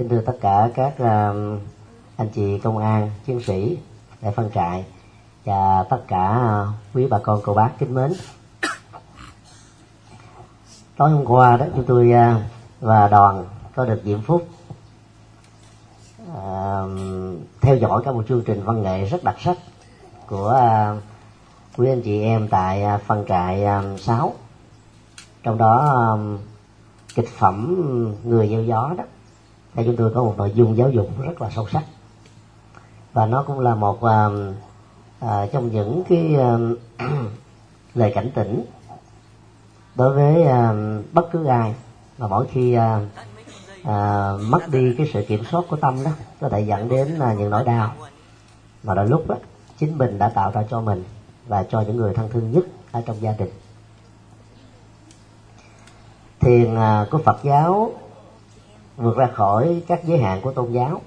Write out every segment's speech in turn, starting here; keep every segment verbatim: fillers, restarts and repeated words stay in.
Kính thưa tất cả các uh, anh chị công an, chiến sĩ tại phân trại và tất cả uh, quý bà con cô bác kính mến. Tối hôm qua đó chúng tôi uh, và đoàn có được diễm phúc uh, theo dõi cả một chương trình văn nghệ rất đặc sắc của uh, quý anh chị em tại uh, phân trại uh, sáu. Trong đó uh, kịch phẩm Người Gieo Gió đó, theo chúng tôi có một nội dung giáo dục rất là sâu sắc, và nó cũng là một uh, uh, trong những cái uh, lời cảnh tỉnh đối với uh, bất cứ ai mà mỗi khi uh, uh, mất đi cái sự kiểm soát của tâm đó, có thể dẫn đến uh, những nỗi đau mà đôi lúc đó chính mình đã tạo ra cho mình và cho những người thân thương nhất ở trong gia đình. Thiền uh, của Phật giáo vượt ra khỏi các giới hạn của tôn giáo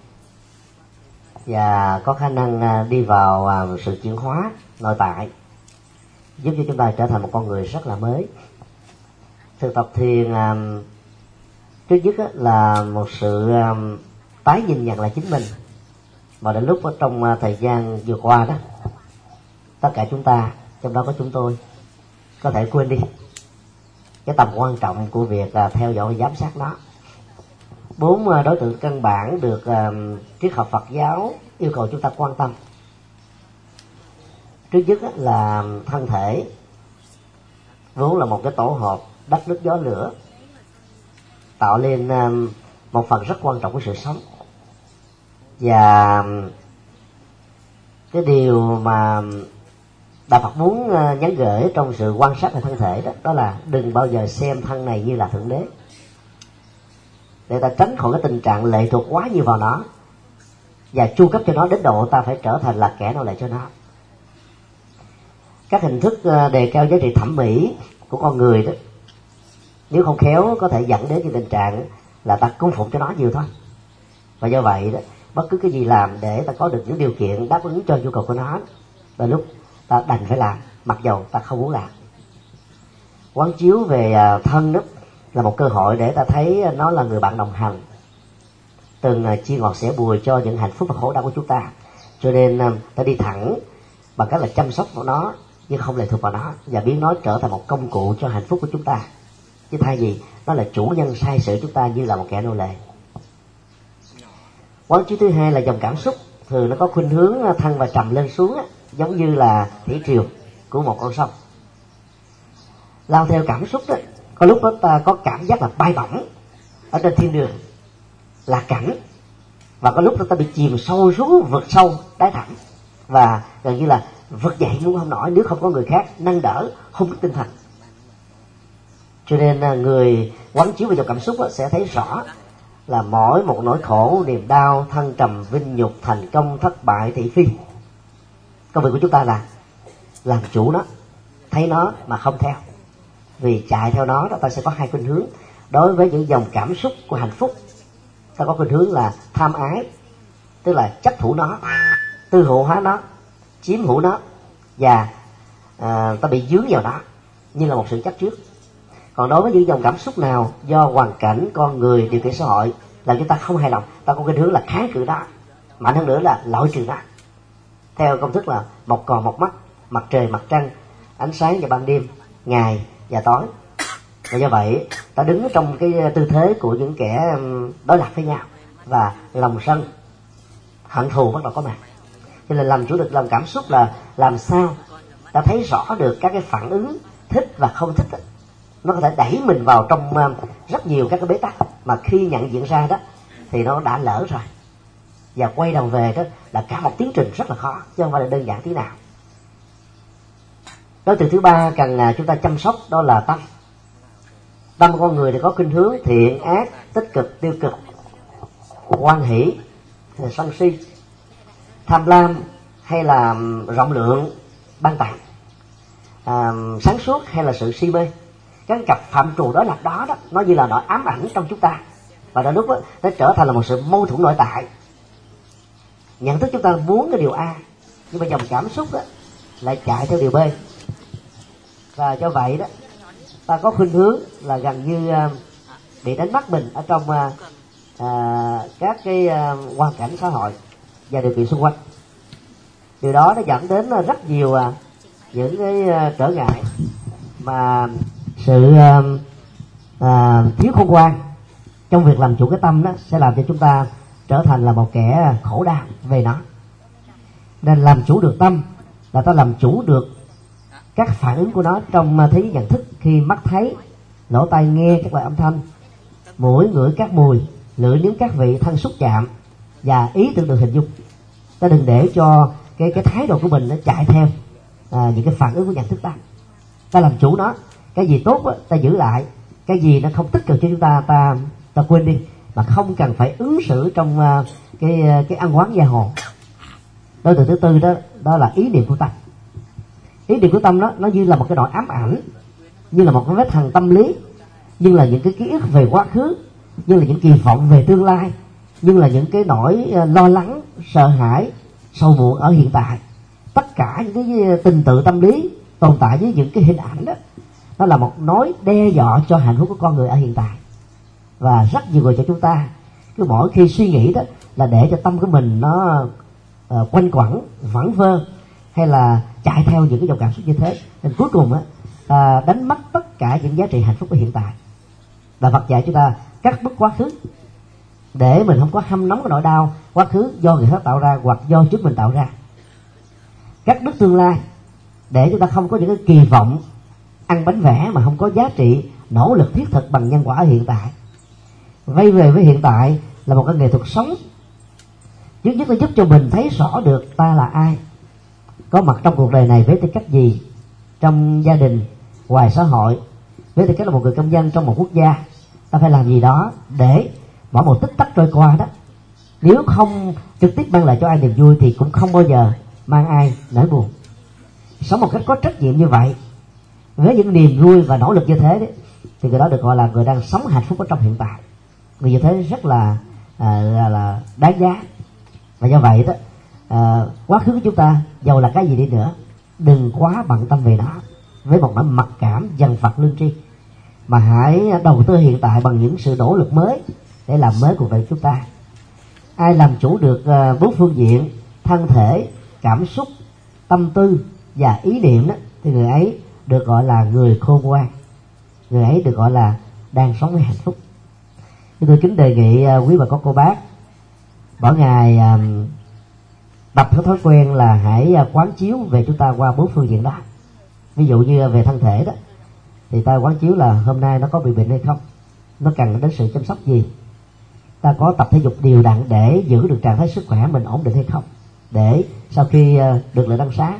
và có khả năng đi vào sự chuyển hóa nội tại, giúp cho chúng ta trở thành một con người rất là mới. Thực tập thiền trước nhất là một sự tái nhìn nhận lại chính mình, mà đến lúc ở trong thời gian vừa qua đó, tất cả chúng ta, trong đó có chúng tôi, có thể quên đi cái tầm quan trọng của việc theo dõi và giám sát nó. Bốn đối tượng căn bản được uh, triết học Phật giáo yêu cầu chúng ta quan tâm. Trước nhất là thân thể, vốn là một cái tổ hợp đất nước gió lửa, tạo nên uh, một phần rất quan trọng của sự sống. Và cái điều mà Đạo Phật muốn uh, nhắn gửi trong sự quan sát về thân thể đó, đó là đừng bao giờ xem thân này như là thượng đế, để ta tránh khỏi cái tình trạng lệ thuộc quá nhiều vào nó và chu cấp cho nó đến độ ta phải trở thành là kẻ nô lệ cho nó. Các hình thức đề cao giá trị thẩm mỹ của con người đó, nếu không khéo có thể dẫn đến những tình trạng là ta cung phụng cho nó nhiều thôi. Và do vậy đó, bất cứ cái gì làm để ta có được những điều kiện đáp ứng cho nhu cầu của nó, đôi lúc ta đành phải làm mặc dầu ta không muốn làm. Quán chiếu về thân đó là một cơ hội để ta thấy nó là người bạn đồng hành, từng chia ngọt sẻ bùi cho những hạnh phúc và khổ đau của chúng ta. Cho nên ta đi thẳng bằng cách là chăm sóc vào nó, nhưng không lệ thuộc vào nó, và biến nó trở thành một công cụ cho hạnh phúc của chúng ta, chứ thay vì nó là chủ nhân sai sử chúng ta như là một kẻ nô lệ. Quán chiếu thứ hai là dòng cảm xúc, thường nó có khuynh hướng thăng và trầm lên xuống, giống như là thủy triều của một con sông. Lao theo cảm xúc đó, có lúc đó ta có cảm giác là bay bổng ở trên thiên đường, là cảnh, và có lúc đó ta bị chìm sâu xuống vực sâu đáy thẳm, và gần như là vực dậy luôn không nổi nếu không có người khác nâng đỡ hung tinh thần. Cho nên người quán chiếu về dòng cảm xúc sẽ thấy rõ là mỗi một nỗi khổ, niềm đau, thăng trầm, vinh nhục, thành công, thất bại, thị phi, công việc của chúng ta là làm chủ nó, thấy nó mà không theo. Vì chạy theo nó đó, ta sẽ có hai khuynh hướng. Đối với những dòng cảm xúc của hạnh phúc, ta có khuynh hướng là tham ái, tức là chấp thủ nó, tư hữu hóa nó, chiếm hữu nó, và à, ta bị dướng vào nó như là một sự chấp trước. Còn đối với những dòng cảm xúc nào do hoàn cảnh, con người, điều kiện xã hội làm chúng ta không hài lòng, ta có khuynh hướng là kháng cự nó, mạnh hơn nữa là loại trừ nó, theo công thức là một cò một mắt, mặt trời mặt trăng, ánh sáng và ban đêm, ngày và tối. Và do vậy ta đứng trong cái tư thế của những kẻ đối lập với nhau, và lòng sân hận thù bắt đầu có mặt. Cho nên làm chủ được lòng cảm xúc là làm sao ta thấy rõ được các cái phản ứng thích và không thích đó. Nó có thể đẩy mình vào trong rất nhiều các cái bế tắc, mà khi nhận diện ra đó thì nó đã lỡ rồi, và quay đầu về đó là cả một tiến trình rất là khó, chứ không phải là đơn giản tí nào. Đối tượng thứ ba cần chúng ta chăm sóc đó là tâm. Tâm của con người thì có khuynh hướng thiện ác, tích cực tiêu cực, hoan hỷ, sân si, tham lam hay là rộng lượng, ban tặng, à, sáng suốt hay là sự si mê. Các cặp phạm trù đó là đó đó, nó như là nỗi ám ảnh trong chúng ta, và đến lúc đó, nó trở thành là một sự mâu thuẫn nội tại. Nhận thức chúng ta muốn cái điều A, nhưng mà dòng cảm xúc đó lại chạy theo điều B, và do vậy đó ta có khuynh hướng là gần như bị đánh mất mình ở trong à, các cái à, hoàn cảnh xã hội và điều kiện xung quanh. Điều đó nó dẫn đến rất nhiều à, những cái à, trở ngại mà sự à, à, thiếu khôn ngoan trong việc làm chủ cái tâm đó sẽ làm cho chúng ta trở thành là một kẻ khổ đau về nó. Nên làm chủ được tâm là ta làm chủ được các phản ứng của nó trong thế giới nhận thức, khi mắt thấy, lỗ tai nghe các loại âm thanh, mũi ngửi các mùi, lưỡi nếm các vị, thân xúc chạm và ý tưởng được hình dung. Ta đừng để cho cái cái thái độ của mình nó chạy theo à, những cái phản ứng của nhận thức ta. Ta làm chủ nó. Cái gì tốt đó, ta giữ lại. Cái gì nó không tích cực cho chúng ta, ta ta quên đi, mà không cần phải ứng xử trong uh, cái cái ăn quán gia hồ. Đối tượng thứ tư đó đó là ý niệm của tâm. Ý niệm của tâm đó nó như là một cái nỗi ám ảnh, như là một cái vết hằn tâm lý, như là những cái ký ức về quá khứ, như là những kỳ vọng về tương lai, như là những cái nỗi uh, lo lắng, sợ hãi, sầu muộn ở hiện tại. Tất cả những cái tình tự tâm lý tồn tại với những cái hình ảnh đó, nó là một mối đe dọa cho hạnh phúc của con người ở hiện tại. Và rất nhiều người cho chúng ta cứ mỗi khi suy nghĩ đó là để cho tâm của mình nó uh, quanh quẩn, vẩn vơ, hay là chạy theo những cái dòng cảm xúc như thế. Nên cuối cùng á, uh, đánh mất tất cả những giá trị hạnh phúc của hiện tại. Và Phật dạy chúng ta cắt đứt quá khứ để mình không có hâm nóng cái nỗi đau quá khứ do người khác tạo ra hoặc do chính mình tạo ra. Cắt đứt tương lai để chúng ta không có những cái kỳ vọng ăn bánh vẽ mà không có giá trị nỗ lực thiết thực bằng nhân quả ở hiện tại. Vay về với hiện tại là một cái nghệ thuật sống. Trước nhất là giúp cho mình thấy rõ được ta là ai, có mặt trong cuộc đời này với tư cách gì, trong gia đình, ngoài xã hội, với tư cách là một người công dân trong một quốc gia. Ta phải làm gì đó để mỗi một tích tắc trôi qua đó, nếu không trực tiếp mang lại cho ai niềm vui thì cũng không bao giờ mang ai nỗi buồn. Sống một cách có trách nhiệm như vậy, với những niềm vui và nỗ lực như thế đấy, thì người đó được gọi là người đang sống hạnh phúc ở trong hiện tại. Người như thế rất là à, là, là đáng giá. Và do vậy đó, à, quá khứ của chúng ta dầu là cái gì đi nữa, đừng quá bận tâm về nó với một nỗi mặc cảm dần Phật lương tri, mà hãy đầu tư hiện tại bằng những sự nỗ lực mới để làm mới cuộc đời của chúng ta. Ai làm chủ được uh, bốn phương diện thân thể, cảm xúc, tâm tư và ý niệm đó, thì người ấy được gọi là người khôn ngoan, người ấy được gọi là đang sống với hạnh phúc. Tôi kính đề nghị uh, quý bà con cô bác mỗi ngày uh, tập cái thói quen là hãy uh, quán chiếu về chúng ta qua bốn phương diện đó. Ví dụ như về thân thể đó, thì ta quán chiếu là hôm nay nó có bị bệnh hay không, nó cần đến sự chăm sóc gì, ta có tập thể dục đều đặn để giữ được trạng thái sức khỏe mình ổn định hay không, để sau khi được lệnh đăng xá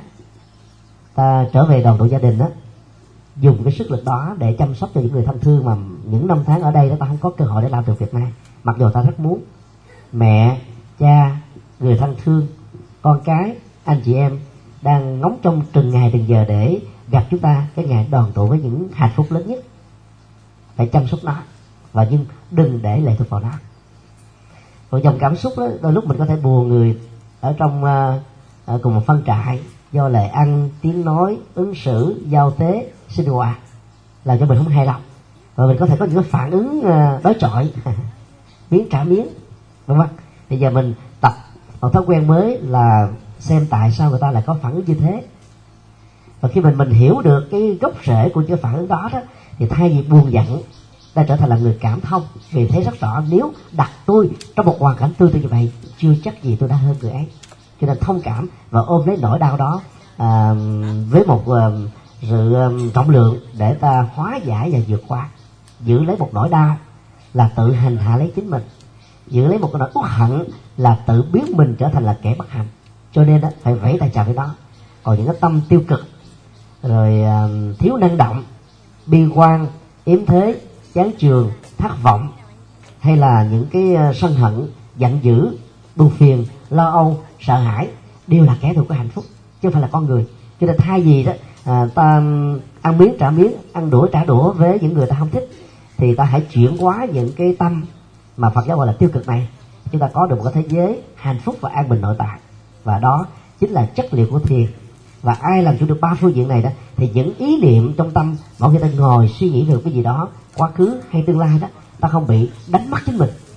ta trở về đoàn tụ gia đình đó, dùng cái sức lực đó để chăm sóc cho những người thân thương mà những năm tháng ở đây đó ta không có cơ hội để làm được việc này, mặc dù ta rất muốn. Mẹ, cha, người thân thương, con cái, anh chị em đang ngóng trong từng ngày từng giờ để gặp chúng ta cái ngày đoàn tụ với những hạnh phúc lớn nhất. Phải chăm sóc nó, và nhưng đừng để lệ thuộc vào nó. Còn dòng cảm xúc đó, đôi lúc mình có thể buồn người ở trong uh, cùng một phân trại do lời ăn, tiếng nói, ứng xử, giao tế, sinh hoạt làm cho mình không hài lòng, và mình có thể có những cái phản ứng uh, đối chọi miếng trả miếng, đúng không? Bây giờ mình tập một thói quen mới là xem tại sao người ta lại có phản ứng như thế, và khi mình mình hiểu được cái gốc rễ của cái phản ứng đó đó, thì thay vì buồn giận, ta trở thành là người cảm thông, vì thấy rất rõ nếu đặt tôi trong một hoàn cảnh tương tự như vậy, chưa chắc gì tôi đã hơn người ấy. Cho nên thông cảm và ôm lấy nỗi đau đó à, với một uh, sự um, trọng lượng để ta hóa giải và vượt qua. Giữ lấy một nỗi đau là tự hành hạ lấy chính mình, giữ lấy một cái nỗi uất hận là tự biến mình trở thành là kẻ bất hạnh. Cho nên đó, phải vẫy tay chào với nó. Còn những cái tâm tiêu cực, rồi uh, thiếu năng động, bi quan, yếm thế, chán chường, thất vọng, hay là những cái sân hận, giận dữ, buồn phiền, lo âu, sợ hãi, đều là kẻ thù của hạnh phúc, chứ không phải là con người. Cho nên thay vì đó à, ta ăn miếng trả miếng, ăn đũa trả đũa với những người ta không thích, thì ta hãy chuyển hóa những cái tâm mà Phật giáo gọi là tiêu cực này, chúng ta có được một cái thế giới hạnh phúc và an bình nội tại. Và đó chính là chất liệu của thiền. Và ai làm chủ được ba phương diện này đó, thì những ý niệm trong tâm mỗi khi ta ngồi suy nghĩ về cái gì đó, quá khứ hay tương lai đó, ta không bị đánh mất chính mình,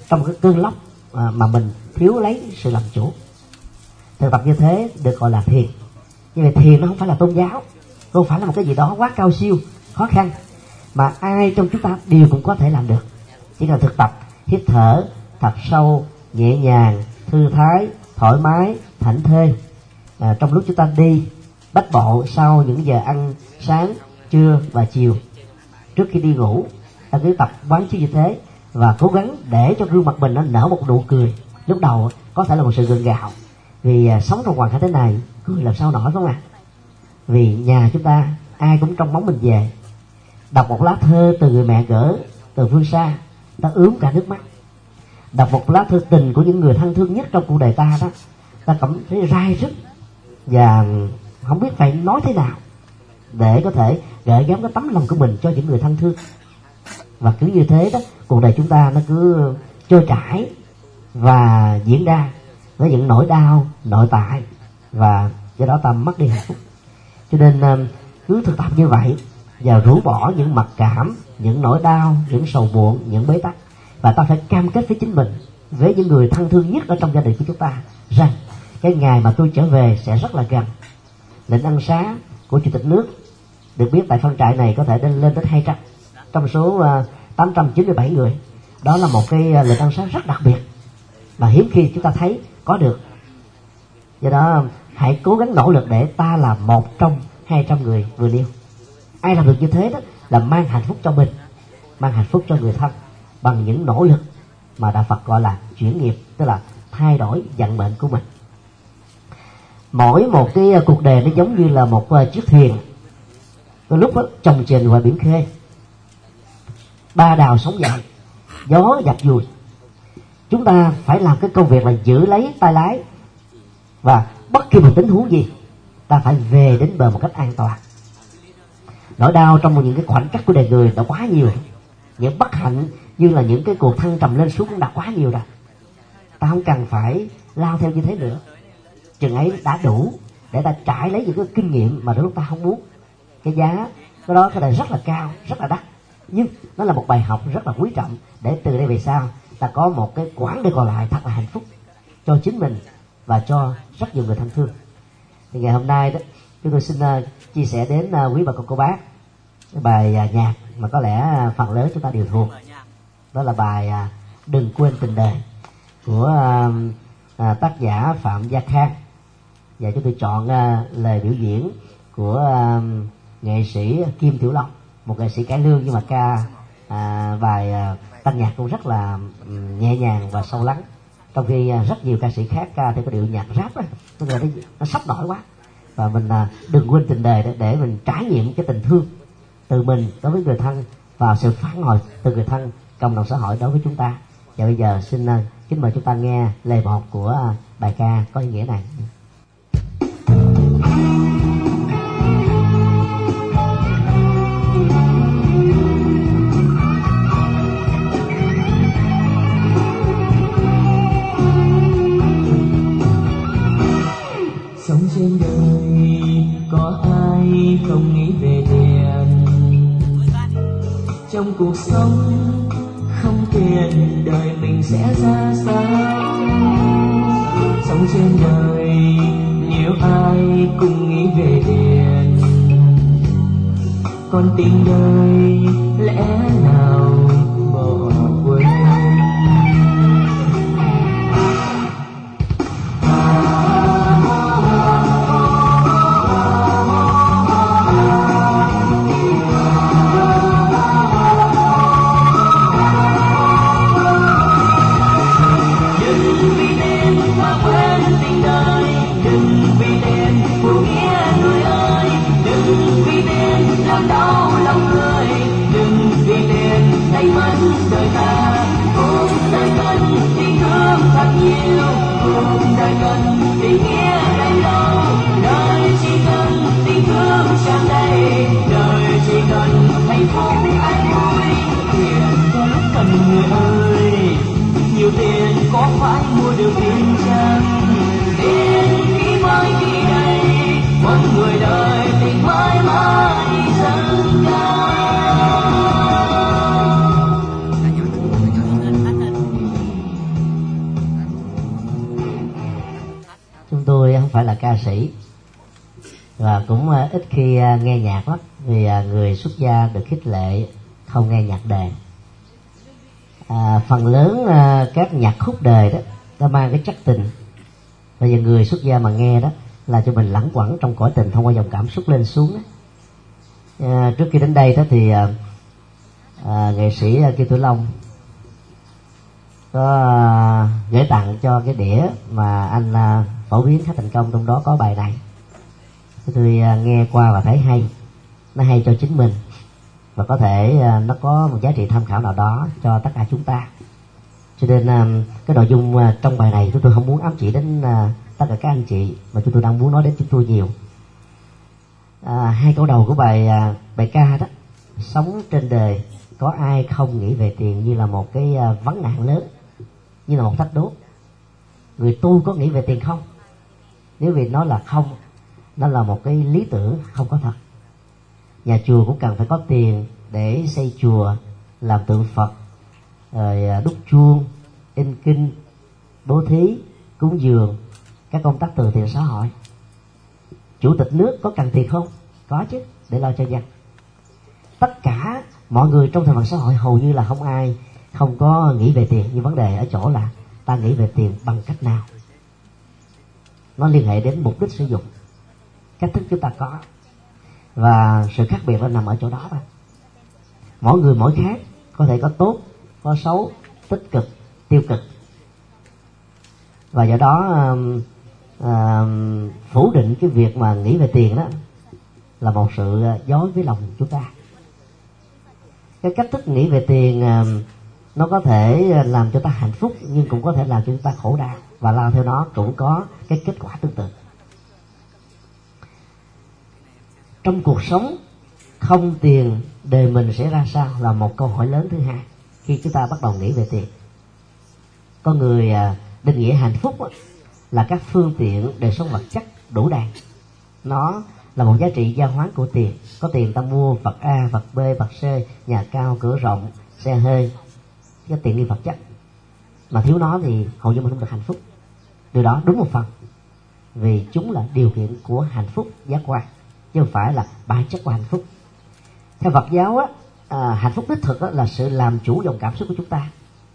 trong cái cơn lốc à, mà mình thiếu lấy sự làm chủ. Thực tập như thế được gọi là thiền. Nhưng mà thiền nó không phải là tôn giáo, không phải là một cái gì đó quá cao siêu khó khăn, mà ai trong chúng ta đều cũng có thể làm được. Chỉ cần thực tập hít thở thật sâu, nhẹ nhàng, thư thái, thoải mái, thảnh thơi à, trong lúc chúng ta đi bách bộ sau những giờ ăn sáng, trưa và chiều, trước khi đi ngủ, ta cứ tập quán chiếu như thế và cố gắng để cho gương mặt mình nó nở một nụ cười. Lúc đầu có thể là một sự gượng gạo, vì à, sống trong hoàn cảnh thế này cười làm sao nổi, phải không ạ? Vì nhà chúng ta ai cũng trong bóng mình về, đọc một lá thơ từ người mẹ gửi từ phương xa, ta ướm cả nước mắt. Đọc một lá thư tình của những người thân thương nhất trong cuộc đời ta đó, ta cảm thấy rai rứt và không biết phải nói thế nào để có thể gửi gắm cái tấm lòng của mình cho những người thân thương. Và cứ như thế đó, cuộc đời chúng ta nó cứ trôi chảy và diễn ra với những nỗi đau nội tại, và do đó ta mất đi hạnh phúc. Cho nên cứ thực tập như vậy và rũ bỏ những mặc cảm, những nỗi đau, những sầu muộn, những bế tắc. Và ta phải cam kết với chính mình, với những người thân thương nhất ở trong gia đình của chúng ta, rằng cái ngày mà tôi trở về sẽ rất là gần. Lệnh ân xá của Chủ tịch nước được biết tại phân trại này có thể lên đến hai trăm trong số tám trăm chín mươi bảy người. Đó là một cái lệnh ân xá rất đặc biệt mà hiếm khi chúng ta thấy có được. Do đó hãy cố gắng nỗ lực để ta là một trong hai trăm người vừa nêu. Ai làm được như thế đó là mang hạnh phúc cho mình, mang hạnh phúc cho người thân, bằng những nỗ lực mà Đạo Phật gọi là chuyển nghiệp, tức là thay đổi vận mệnh của mình. Mỗi một cái cuộc đời nó giống như là một chiếc thuyền, cái lúc đó chồng chềnh ngoài biển khơi, ba đào sóng dậy, gió dập dùi. Chúng ta phải làm cái công việc là giữ lấy tay lái, và bất kỳ một tình huống gì ta phải về đến bờ một cách an toàn. Nỗi đau trong những cái khoảnh khắc của đời người đã quá nhiều, những bất hạnh như là những cái cuộc thăng trầm lên xuống cũng đã quá nhiều rồi. Ta không cần phải lao theo như thế nữa, chừng ấy đã đủ để ta trải lấy những cái kinh nghiệm mà đôi lúc ta không muốn. Cái giá cái đó cái này rất là cao, rất là đắt, nhưng nó là một bài học rất là quý trọng, để từ đây về sau ta có một cái quãng đời còn lại thật là hạnh phúc cho chính mình và cho rất nhiều người thân thương. Thì ngày hôm nay đó, chúng tôi xin uh, chia sẻ đến uh, quý bà con cô bác cái bài uh, nhạc mà có lẽ uh, phần lớn chúng ta đều thuộc. Đó là bài uh, Đừng Quên Tình Đời của uh, uh, tác giả Phạm Gia Khang. Và chúng tôi chọn uh, lời biểu diễn của uh, nghệ sĩ Kim Tiểu Long, một nghệ sĩ cải lương nhưng mà ca uh, bài uh, tăng nhạc cũng rất là um, nhẹ nhàng và sâu lắng. Trong khi uh, rất nhiều ca sĩ khác ca theo cái điệu nhạc rap đó, nó, nó sốc nổi quá. Và mình uh, đừng quên tình đời để, để mình trải nghiệm cái tình thương từ mình đối với người thân và sự phản hồi từ người thân, cộng đồng xã hội đối với chúng ta. Và bây giờ xin uh, kính mời chúng ta nghe lời một của uh, bài ca có ý nghĩa này. Sống trên đời có ai không nghĩ về tiền, trong cuộc sống không tiền đời mình sẽ ra sao. Sống trên đời nếu ai cũng nghĩ về tiền, còn tình đời lẽ nào bỏ quên. Nhiều tiền có phải mua được tiền chăng? Tiền khi mới đi đây, một người đời tình mãi mãi dâng cao. chúng tôi không phải là ca sĩ và cũng ít khi nghe nhạc lắm, vì người xuất gia được khích lệ không nghe nhạc đời. À, phần lớn các nhạc khúc đời đó nó mang cái chất tình. Bây giờ người xuất gia mà nghe đó là cho mình lẳng quẩn trong cõi tình thông qua dòng cảm xúc lên xuống đó. À, trước khi đến đây đó thì à, à, nghệ sĩ Kim Tử Long có à, gửi tặng cho cái đĩa mà anh à, phổ biến khá thành công, trong đó có bài này. Tôi à, nghe qua và thấy hay, nó hay cho chính mình và có thể à, nó có một giá trị tham khảo nào đó cho tất cả chúng ta. Cho nên à, cái nội dung à, trong bài này chúng tôi không muốn ám chỉ đến à, tất cả các anh chị, mà chúng tôi đang muốn nói đến chúng tôi nhiều. À, hai câu đầu của bài à, bài ca đó: sống trên đời có ai không nghĩ về tiền như là một cái à, vấn nạn lớn, như là một thách đố. Người tu có nghĩ về tiền không? Nếu vì nó là không, nó là một cái lý tưởng không có thật. Nhà chùa cũng cần phải có tiền để xây chùa, làm tượng Phật, rồi đúc chuông, in kinh, bố thí, cúng dường, các công tác từ thiện xã hội. Chủ tịch nước có cần tiền không? Có chứ, để lo cho dân. Tất cả mọi người trong thành phần xã hội hầu như là không ai không có nghĩ về tiền, nhưng vấn đề ở chỗ là ta nghĩ về tiền bằng cách nào. Nó liên hệ đến mục đích sử dụng, cách thức chúng ta có, và sự khác biệt nó nằm ở chỗ đó thôi. Mỗi người mỗi khác, có thể có tốt, có xấu, tích cực, tiêu cực, và do đó à, phủ định cái việc mà nghĩ về tiền đó là một sự dối với lòng chúng ta. Cái cách thức nghĩ về tiền à, nó có thể làm cho ta hạnh phúc, nhưng cũng có thể làm cho chúng ta khổ đau, và lao theo nó cũng có cái kết quả tương tự. Trong cuộc sống không tiền, đời mình sẽ ra sao là một câu hỏi lớn thứ hai khi chúng ta bắt đầu nghĩ về tiền. Có người à, định nghĩa hạnh phúc á, là các phương tiện đời sống vật chất đủ đầy. Nó là một giá trị gia hoán của tiền. Có tiền ta mua vật A, vật B, vật C, nhà cao, cửa rộng, xe hơi, cái tiện nghi vật chất. Mà thiếu nó thì hầu như mình không được hạnh phúc. Điều đó đúng một phần, vì chúng là điều kiện của hạnh phúc giác quan, chứ không phải là bản chất của hạnh phúc. Theo Phật giáo á, à, hạnh phúc đích thực á, là sự làm chủ dòng cảm xúc của chúng ta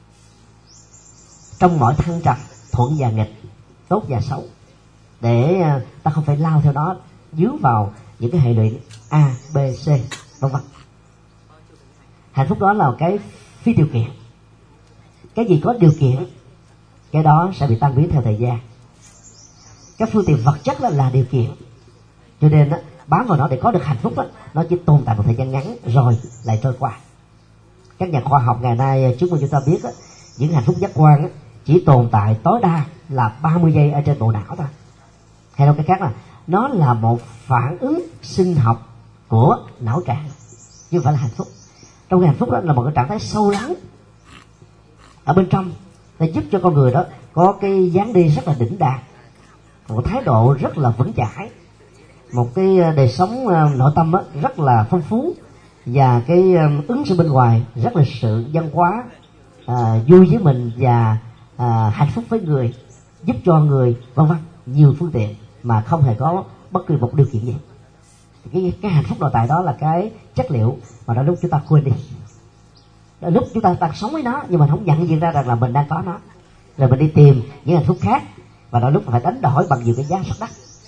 trong mọi thăng trầm, thuận và nghịch, tốt và xấu, để à, ta không phải lao theo đó, dướng vào những cái hệ lụy A, B, C, vân vân. Hạnh phúc đó là một cái phi điều kiện. Cái gì có điều kiện, cái đó sẽ bị tan biến theo thời gian. Các phương tiện vật chất đó là điều kiện, cho nên đó, bám vào nó để có được hạnh phúc đó, nó chỉ tồn tại một thời gian ngắn rồi lại trôi qua. Các nhà khoa học ngày nay trước khi chúng ta biết đó, những hạnh phúc giác quan đó, chỉ tồn tại tối đa là ba mươi giây ở trên bộ não thôi. Hay nói cái khác là nó là một phản ứng sinh học của não trạng, chứ không phải là hạnh phúc. Trong cái hạnh phúc đó là một cái trạng thái sâu lắng ở bên trong, để giúp cho con người đó có cái dáng đi rất là đỉnh đạt, một thái độ rất là vững chãi, một cái đời sống nội tâm rất là phong phú, và cái ứng xử bên ngoài rất là sự văn hóa, à, vui với mình và à, hạnh phúc với người, giúp cho người, vân vân, nhiều phương tiện mà không hề có bất kỳ một điều kiện gì. Cái, cái hạnh phúc nội tại đó là cái chất liệu mà đôi lúc chúng ta quên đi. Đôi lúc chúng ta đang sống với nó nhưng mà không nhận diện ra rằng là mình đang có nó, rồi mình đi tìm những hạnh phúc khác, và đôi lúc phải đánh đổi bằng nhiều cái giá rất đắt.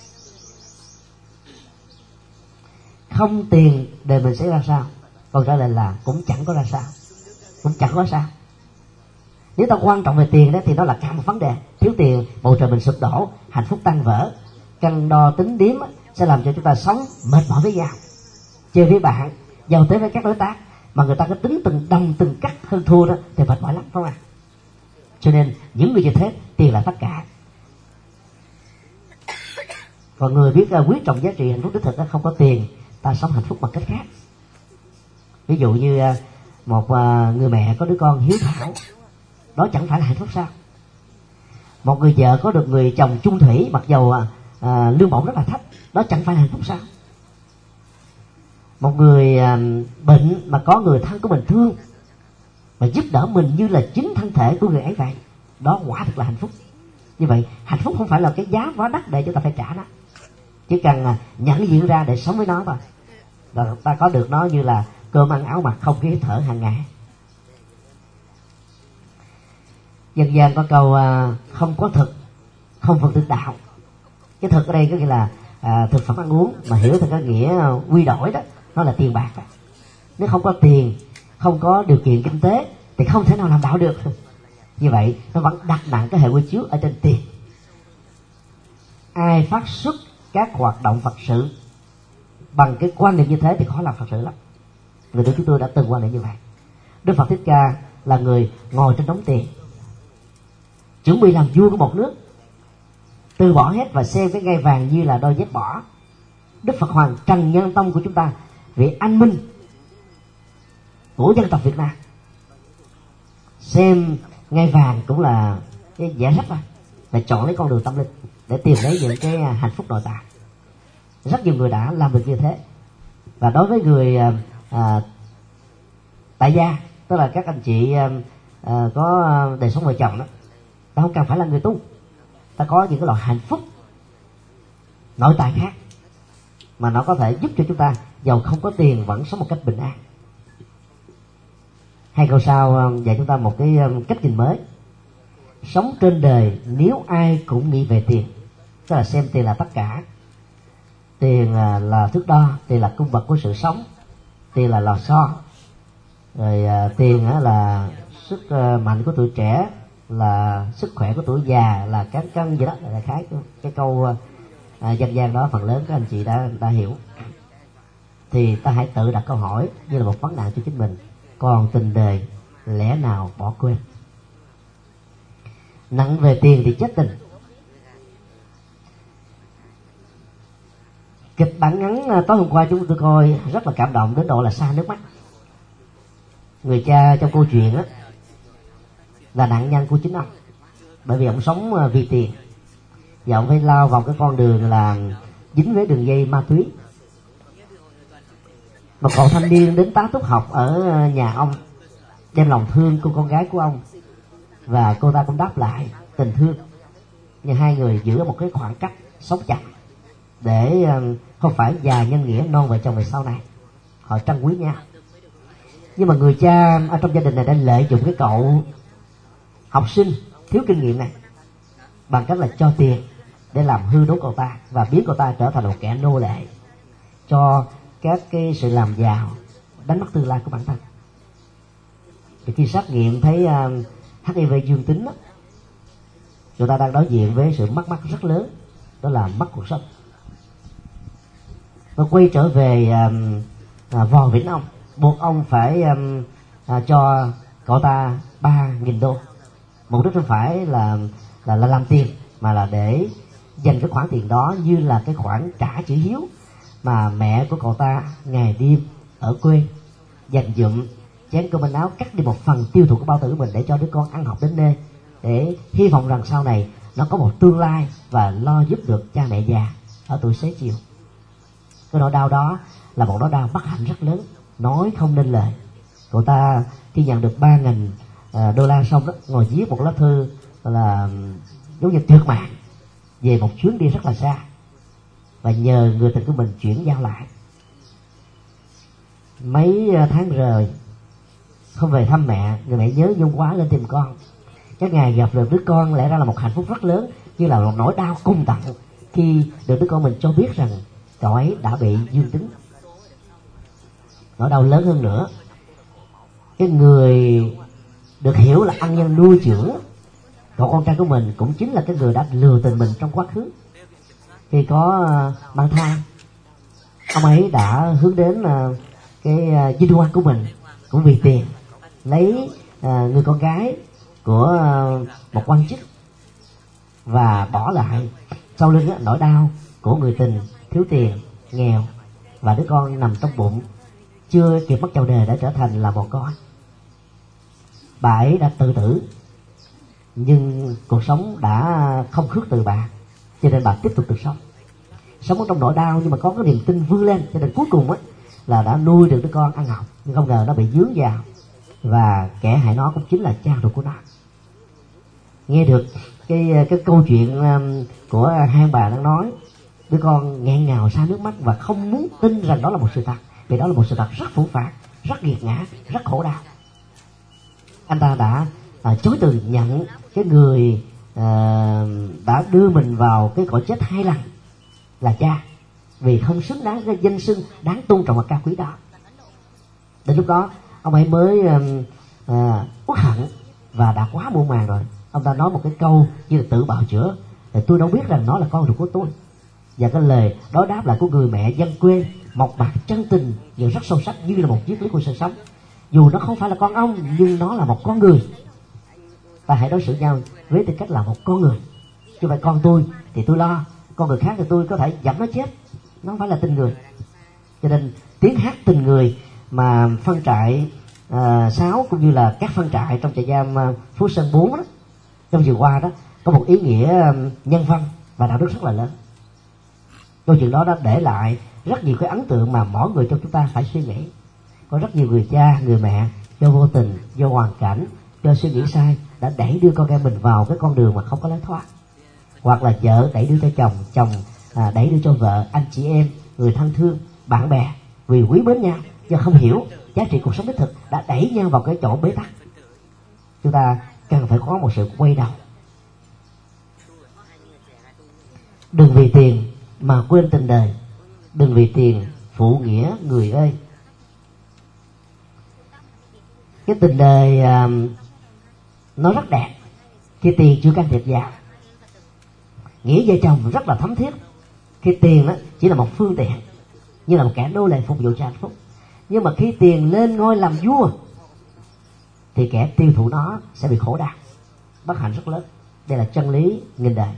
Không tiền đời mình sẽ ra sao? Câu trả lời là cũng chẳng có ra sao, cũng chẳng có sao. Nếu ta quan trọng về tiền đó thì nó là cả một vấn đề. Thiếu tiền, bầu trời mình sụp đổ, hạnh phúc tan vỡ. Cân đo tính điếm sẽ làm cho chúng ta sống mệt mỏi với nhau, chơi với bạn, giàu tới với các đối tác, mà người ta cứ tính từng đồng từng cắt hơn thua đó thì mệt mỏi lắm, phải không ạ? Cho nên những người như thế, tiền là tất cả. Còn người biết uh, quý trọng giá trị hạnh phúc đích thực, không có tiền ta sống hạnh phúc bằng cách khác. Ví dụ như uh, một uh, người mẹ có đứa con hiếu thảo, đó chẳng phải là hạnh phúc sao? Một người vợ có được người chồng chung thủy, mặc dầu uh, uh, lương bổng rất là thấp, đó chẳng phải là hạnh phúc sao? Một người uh, bệnh mà có người thân của mình thương và giúp đỡ mình như là chính thân thể của người ấy vậy, đó quả thực là hạnh phúc. Như vậy hạnh phúc không phải là cái giá quá đắt để chúng ta phải trả nó, chỉ cần nhận diện ra để sống với nó thôi, là ta có được nó như là cơm ăn áo mặc, không khí thở hàng ngày. Dân gian có câu à, không có thực không phân tích đạo. Cái thực ở đây có nghĩa là à, thực phẩm ăn uống, mà hiểu theo cái nghĩa quy đổi đó, nó là tiền bạc đó. Nếu không có tiền, không có điều kiện kinh tế thì không thể nào làm đạo được. Như vậy nó vẫn đặt nặng cái hệ quy chiếu ở trên tiền. Ai phát xuất các hoạt động Phật sự bằng cái quan niệm như thế thì khó làm Phật sự lắm. Người Đức chúng tôi đã từng quan niệm như vậy. Đức Phật Thích Ca là người ngồi trên đống tiền, chuẩn bị làm vua của một nước, từ bỏ hết và xem cái ngai vàng như là đôi dép bỏ. Đức Phật Hoàng Trần Nhân Tông của chúng ta, vị anh minh của dân tộc Việt Nam, xem ngai vàng cũng là cái vẻ rách thôi, và chọn lấy con đường tâm linh để tìm lấy những cái hạnh phúc nội tại. Rất nhiều người đã làm được như thế. Và đối với người à, tại gia, tức là các anh chị à, à, có đời sống vợ chồng đó, ta không cần phải là người tu, ta có những cái loại hạnh phúc nội tại khác mà nó có thể giúp cho chúng ta giàu không có tiền vẫn sống một cách bình an. Hai câu sau dạy chúng ta một cái cách nhìn mới. Sống trên đời nếu ai cũng nghĩ về tiền, tức là xem tiền là tất cả, tiền là thước đo, tiền là cung vật của sự sống, tiền là lò xo, rồi tiền là sức mạnh của tuổi trẻ, là sức khỏe của tuổi già, là cán cân gì đó, là khái cái câu à, dân gian đó phần lớn các anh chị đã đã hiểu. Thì ta hãy tự đặt câu hỏi như là một vấn nạn cho chính mình: còn tình đời lẽ nào bỏ quên? Nặng về tiền thì chết tình. Kịch bản ngắn tối hôm qua chúng tôi coi rất là cảm động đến độ là xa nước mắt. Người cha trong câu chuyện á là nạn nhân của chính ông, bởi vì ông sống vì tiền và ông phải lao vào cái con đường là dính với đường dây ma túy. Một cậu thanh niên đến tá túc học ở nhà ông, đem lòng thương cô con gái của ông, và cô ta cũng đáp lại tình thương. Nhưng hai người giữ một cái khoảng cách sống chặt để không phải già nhân nghĩa non vợ chồng về sau này. Họ trân quý nhau. Nhưng mà người cha ở trong gia đình này đã lợi dụng cái cậu học sinh thiếu kinh nghiệm này bằng cách là cho tiền để làm hư đốn cậu ta và biến cậu ta trở thành một kẻ nô lệ cho các cái sự làm giàu, đánh mất tương lai của bản thân. Thì khi xét nghiệm thấy uh, hát i vê dương tính đó, người ta đang đối diện với sự mất mát rất lớn, đó là mất cuộc sống. Và quay trở về uh, uh, Vò Vĩnh Ông, buộc ông phải um, uh, cho cậu ta ba nghìn đô. Mục đích không phải là, là là làm tiền, mà là để dành cái khoản tiền đó như là cái khoản trả chữ hiếu mà mẹ của cậu ta ngày đêm ở quê dành dụm chén cơm manh áo, cắt đi một phần tiêu thụ của bao tử của mình để cho đứa con ăn học đến nơi, để hy vọng rằng sau này nó có một tương lai và lo giúp được cha mẹ già ở tuổi xế chiều. Cái nỗi đau đó là một nỗi đau bất hạnh rất lớn, nói không nên lời. Cậu ta khi nhận được ba nghìn đô la xong đó, ngồi viết một lá thư là giống như tuyệt mạng về một chuyến đi rất là xa, và nhờ người tình của mình chuyển giao lại. Mấy tháng rồi không về thăm mẹ, người mẹ nhớ nhung quá lên tìm con. Cái ngày gặp được đứa con lẽ ra là một hạnh phúc rất lớn, như là một nỗi đau cung tặng khi được đứa con mình cho biết rằng cậu ấy đã bị dương tính. Nỗi đau lớn hơn nữa, cái người được hiểu là ân nhân nuôi dưỡng cậu con trai của mình cũng chính là cái người đã lừa tình mình trong quá khứ. Khi có uh, mang thai, ông ấy đã hướng đến uh, cái uh, vinh quang của mình cũng vì tiền, lấy uh, người con gái của uh, một quan chức và bỏ lại sau lưng uh, nỗi đau của người tình thiếu tiền, nghèo, và đứa con nằm trong bụng chưa kịp mất chào đời đã trở thành là một con. Bà ấy đã tự tử, nhưng cuộc sống đã không khước từ bà, cho nên bà tiếp tục được sống sống ở trong nỗi đau, nhưng mà có cái niềm tin vươn lên, cho nên cuối cùng á là đã nuôi được đứa con ăn học. Nhưng không ngờ nó bị dướng vào, và kẻ hại nó cũng chính là cha ruột của nó. Nghe được cái cái câu chuyện của hai ông bà đang nói, đứa con nghẹn ngào xa nước mắt và không muốn tin rằng đó là một sự thật, vì đó là một sự thật rất phũ phàng, rất nghiệt ngã, rất khổ đau. Anh ta đã à, chối từ nhận cái người à, đã đưa mình vào cái cõi chết hai lần là cha, vì không xứng đáng cái danh xưng đáng tôn trọng và cao quý đó. Đến lúc đó ông ấy mới à, à, uất hận và đã quá muộn màng rồi. Ông ta nói một cái câu như là tự bào chữa: tôi đâu biết rằng nó là con ruột của tôi. Và cái lời đối đáp lại của người mẹ dân quê mộc mạc chân tình nhưng rất sâu sắc, như là một triết lý của sự sống. Dù nó không phải là con ông nhưng nó là một con người. Ta hãy đối xử nhau với tư cách là một con người, chứ không phải con tôi thì tôi lo, con người khác thì tôi có thể dẫm nó chết. Nó không phải là tình người. Cho nên tiếng hát tình người mà phân trại à, sáu cũng như là các phân trại trong trại giam à, Phú Sơn bốn đó, trong vừa qua đó, có một ý nghĩa à, nhân văn và đạo đức rất là lớn. Câu chuyện đó đã để lại rất nhiều cái ấn tượng mà mỗi người trong chúng ta phải suy nghĩ. Có rất nhiều người cha, người mẹ do vô tình, do hoàn cảnh, do suy nghĩ sai đã đẩy đưa con em mình vào cái con đường mà không có lối thoát. Hoặc là vợ đẩy đưa cho chồng, chồng à, đẩy đưa cho vợ, anh chị em, người thân thương, bạn bè vì quý mến nhau nhưng không hiểu giá trị cuộc sống đích thực đã đẩy nhau vào cái chỗ bế tắc. Chúng ta cần phải có một sự quay đầu. Đừng vì tiền mà quên tình đời, đừng vì tiền phụ nghĩa người ơi. Cái tình đời à, nó rất đẹp khi tiền chưa can thiệp vào. Nghĩa vợ chồng rất là thấm thiết khi tiền đó chỉ là một phương tiện, như là một kẻ nô lệ phục vụ cho hạnh phúc. Nhưng mà khi tiền lên ngôi làm vua thì kẻ tiêu thụ nó sẽ bị khổ đau, bất hạnh rất lớn. Đây là chân lý nghìn đời.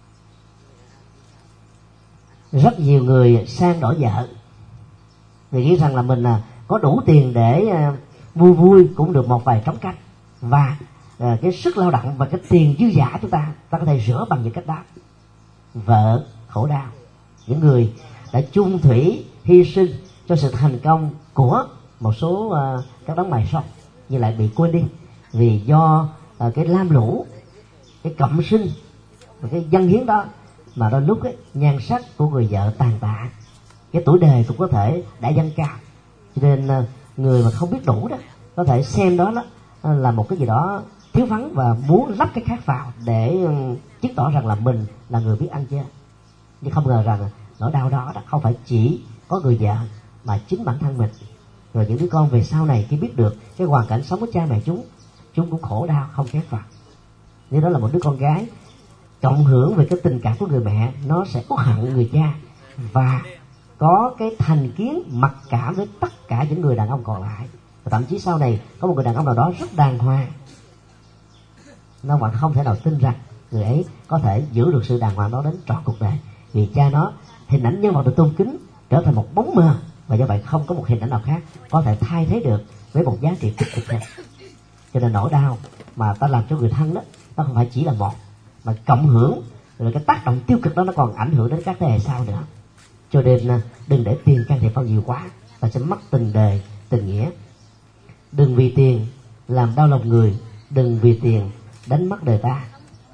Rất nhiều người sang đổi vợ, người nghĩ rằng là mình à, có đủ tiền để à, mua vui cũng được một vài trống canh, và à, cái sức lao động và cái tiền dư giả chúng ta ta có thể rửa bằng những cách đó. Vợ khổ đau, những người đã chung thủy hy sinh cho sự thành công của một số uh, các đấng mày sông nhưng lại bị quên đi vì do uh, cái lam lũ, cái cộng sinh và cái dân hiến đó mà đôi lúc ấy, nhan sắc của người vợ tàn tạ, cái tuổi đời cũng có thể đã dâng cao. Cho nên uh, người mà không biết đủ đó có thể xem đó, đó là một cái gì đó thiếu vắng và muốn lắp cái khác vào để um, chứng tỏ rằng là mình là người biết ăn chơi. Nhưng không ngờ rằng nỗi đau đó, đó không phải chỉ có người vợ mà chính bản thân mình. Rồi những đứa con về sau này khi biết được cái hoàn cảnh sống của cha mẹ chúng, chúng cũng khổ đau không kém phần. Nếu đó là một đứa con gái cộng hưởng về cái tình cảm của người mẹ, nó sẽ uất hận người cha và có cái thành kiến mặc cảm với tất cả những người đàn ông còn lại. Và thậm chí sau này có một người đàn ông nào đó rất đàng hoàng, nó vẫn không thể nào tin rằng người ấy có thể giữ được sự đàng hoàng đó đến trọn cuộc đời, vì cha nó hình ảnh nhân vật được tôn kính trở thành một bóng mờ, và do vậy không có một hình ảnh nào khác có thể thay thế được với một giá trị tích cực hơn. Cho nên nỗi đau mà ta làm cho người thân đó, nó không phải chỉ là một, mà cộng hưởng rồi cái tác động tiêu cực đó nó còn ảnh hưởng đến các thế hệ sau nữa. Cho nên đừng để tiền can thiệp vào nhiều quá, ta sẽ mất tình đời, tình nghĩa. Đừng vì tiền làm đau lòng người, đừng vì tiền đánh mất đời ta.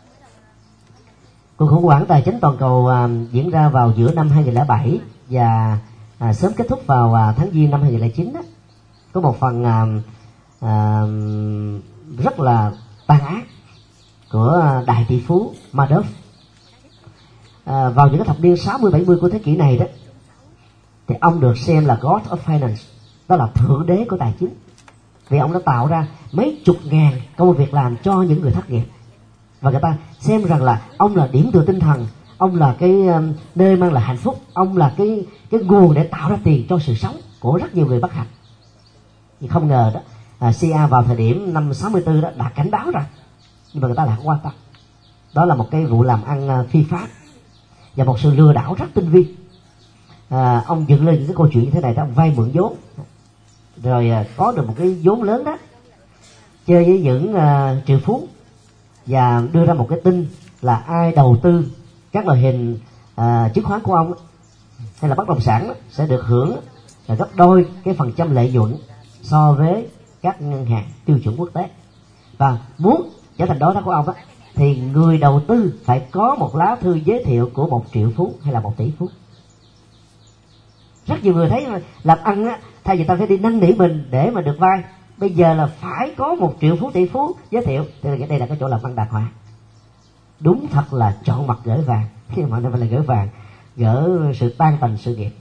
Cuộc khủng hoảng tài chính toàn cầu à, diễn ra vào giữa năm hai không không bảy và à, sớm kết thúc vào à, tháng Giêng năm hai không không chín đó. Có một phần à, à, rất là tàn ác của đại tỷ phú Madoff. À, vào những cái thập niên sáu mươi bảy mươi của thế kỷ này đó, thì ông được xem là God of Finance, đó là thượng đế của tài chính, vì ông đã tạo ra mấy chục ngàn công việc làm cho những người thất nghiệp, và người ta xem rằng là ông là điểm tựa tinh thần, ông là cái um, nơi mang lại hạnh phúc, ông là cái cái nguồn để tạo ra tiền cho sự sống của rất nhiều người bất hạnh. Nhưng không ngờ đó, à, xê i a vào thời điểm năm sáu mươi tư đó đã cảnh báo rồi, nhưng mà người ta lại không quan tâm. Đó là một cái vụ làm ăn uh, phi pháp và một sự lừa đảo rất tinh vi. À, ông dựng lên những cái câu chuyện như thế này đó, ông vay mượn vốn, rồi uh, có được một cái vốn lớn đó, chơi với những uh, triệu phú, và đưa ra một cái tin là ai đầu tư các loại hình à, chứng khoán của ông hay là bất động sản sẽ được hưởng là gấp đôi cái phần trăm lợi nhuận so với các ngân hàng tiêu chuẩn quốc tế. Và muốn trở thành đối tác của ông á, thì người đầu tư phải có một lá thư giới thiệu của một triệu phú hay là một tỷ phú. Rất nhiều người thấy làm ăn á, thay vì ta phải đi năn nỉ mình để mà được vay, bây giờ là phải có một triệu phú tỷ phú giới thiệu, thì đây là cái chỗ làm ăn đàng hoàng. Đúng thật là chọn mặt gửi vàng, nhưng mà nó phải là gửi vàng, gỡ sự tan tành sự nghiệp.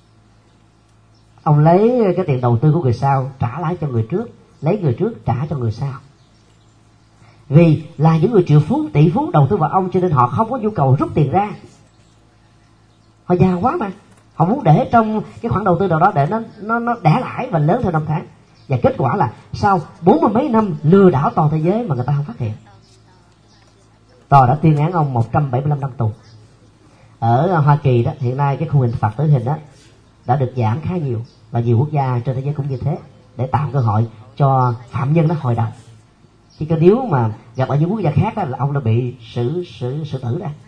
Ông lấy cái tiền đầu tư của người sau trả lãi cho người trước, lấy người trước trả cho người sau. Vì là những người triệu phú tỷ phú đầu tư vào ông, cho nên họ không có nhu cầu rút tiền ra, họ già quá mà, họ muốn để trong cái khoản đầu tư nào đó để nó nó nó đẻ lãi và lớn theo năm tháng. Và kết quả là sau bốn mươi mấy năm lừa đảo toàn thế giới mà người ta không phát hiện, tòa đã tuyên án ông một trăm bảy mươi lăm năm tù. Ở Hoa Kỳ đó, hiện nay cái khung hình phạt tử hình đó đã được giảm khá nhiều, và nhiều quốc gia trên thế giới cũng như thế, để tạo cơ hội cho phạm nhân đó hồi đầu. Chứ cái nếu mà gặp ở những quốc gia khác đó, là ông đã bị xử xử xử tử ra.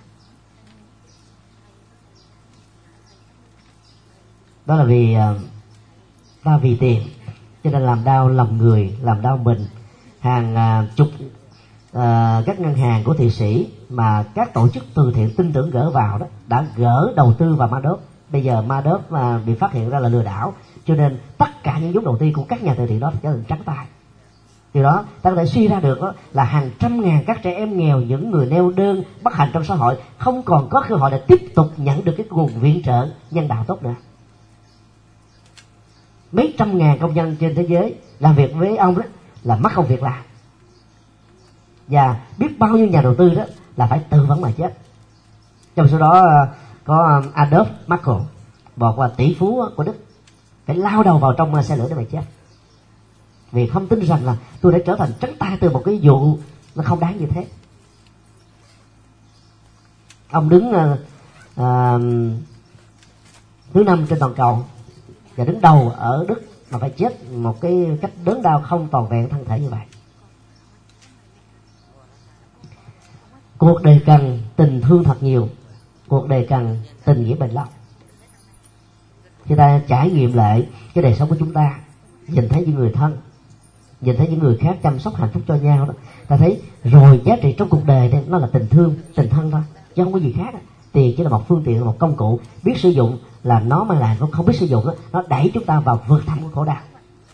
Đó là vì ta vì tiền cho nên làm đau lòng người, làm đau mình. Hàng uh, chục uh, các ngân hàng của Thụy Sĩ mà các tổ chức từ thiện tin tưởng gỡ vào đó đã gỡ đầu tư vào Madoff. Bây giờ Madoff uh, bị phát hiện ra là lừa đảo, cho nên tất cả những vốn đầu tư của các nhà từ thiện đó trở thành trắng tay. Điều đó ta có thể suy ra được đó, là hàng trăm ngàn các trẻ em nghèo, những người neo đơn bất hạnh trong xã hội không còn có cơ hội để tiếp tục nhận được cái nguồn viện trợ nhân đạo tốt nữa. Mấy trăm ngàn công nhân trên thế giới làm việc với ông đó là mất công việc làm, và biết bao nhiêu nhà đầu tư đó là phải tự vẫn mà chết. Trong số đó có Adolf Merkel, một tỷ phú của Đức, phải lao đầu vào trong xe lửa để mà chết, vì không tin rằng là tôi đã trở thành trắng tay từ một cái vụ nó không đáng như thế. Ông đứng uh, uh, thứ năm trên toàn cầu và đứng đầu ở Đức mà phải chết một cái cách đớn đau không toàn vẹn thân thể như vậy. Cuộc đời cần tình thương thật nhiều, cuộc đời cần tình nghĩa bền lâu. Khi ta trải nghiệm lại cái đời sống của chúng ta, nhìn thấy những người thân, nhìn thấy những người khác chăm sóc hạnh phúc cho nhau đó, ta thấy rồi giá trị trong cuộc đời đây nó là tình thương, tình thân thôi, chứ không có gì khác. Tiền chỉ là một phương tiện, một công cụ, biết sử dụng là nó mang lại, không biết sử dụng đó, nó đẩy chúng ta vào vực thẳm của khổ đau.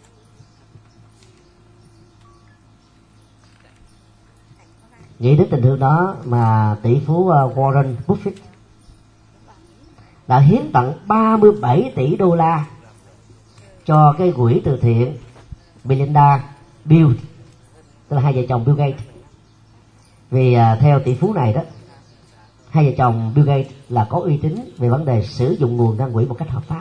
Nghĩ đến tình thương đó mà tỷ phú Warren Buffett đã hiến tặng ba mươi bảy tỷ đô la cho cái quỹ từ thiện Melinda Bill, tức là hai vợ chồng Bill Gates. Vì à, theo tỷ phú này đó, hai vợ chồng Bill Gates là có uy tín về vấn đề sử dụng nguồn ngân quỹ một cách hợp pháp.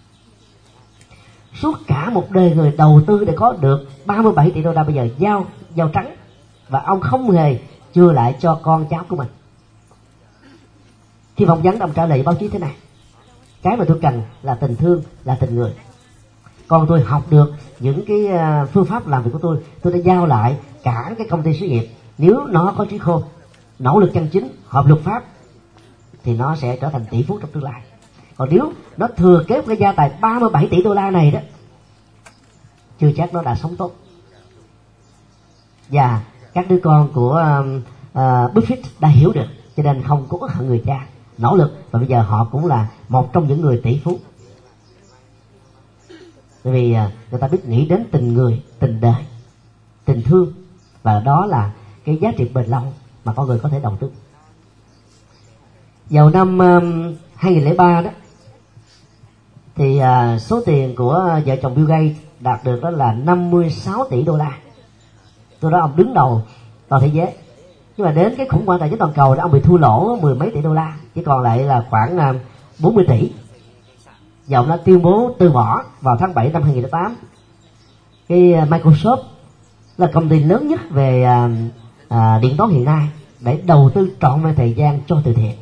Suốt cả một đời người đầu tư để có được ba mươi bảy tỷ đô la, bây giờ giao giao trắng, và ông không hề chưa lại cho con cháu của mình. Khi phỏng vấn, ông trả lời báo chí thế này: cái mà tôi cần là tình thương, là tình người. Còn tôi học được những cái phương pháp làm việc của tôi, tôi đã giao lại cả cái công ty xí nghiệp. Nếu nó có trí khôn, nỗ lực chân chính, hợp luật pháp, thì nó sẽ trở thành tỷ phú trong tương lai. Còn nếu nó thừa kế cái gia tài ba mươi bảy tỷ đô la này đó, chưa chắc nó đã sống tốt. Và các đứa con của uh, uh, Buffett đã hiểu được, cho nên không có hận người cha, nỗ lực, và bây giờ họ cũng là một trong những người tỷ phú. Bởi vì uh, người ta biết nghĩ đến tình người, tình đời, tình thương, và đó là cái giá trị bền lâu mà con người có thể đầu tư. Vào năm um, hai nghìn lẻ ba đó, thì uh, số tiền của vợ chồng Bill Gates đạt được đó là năm mươi sáu tỷ đô la. Từ đó ông đứng đầu toàn thế giới. Nhưng mà đến cái khủng hoảng tài chính toàn cầu đó, ông bị thua lỗ mười mấy tỷ đô la, chỉ còn lại là khoảng uh, bốn mươi tỷ. Và ông đã tuyên bố từ bỏ vào tháng bảy năm hai nghìn lẻ tám. Cái uh, Microsoft là công ty lớn nhất về uh, uh, điện toán hiện nay, để đầu tư trọn vẹn thời gian cho từ thiện.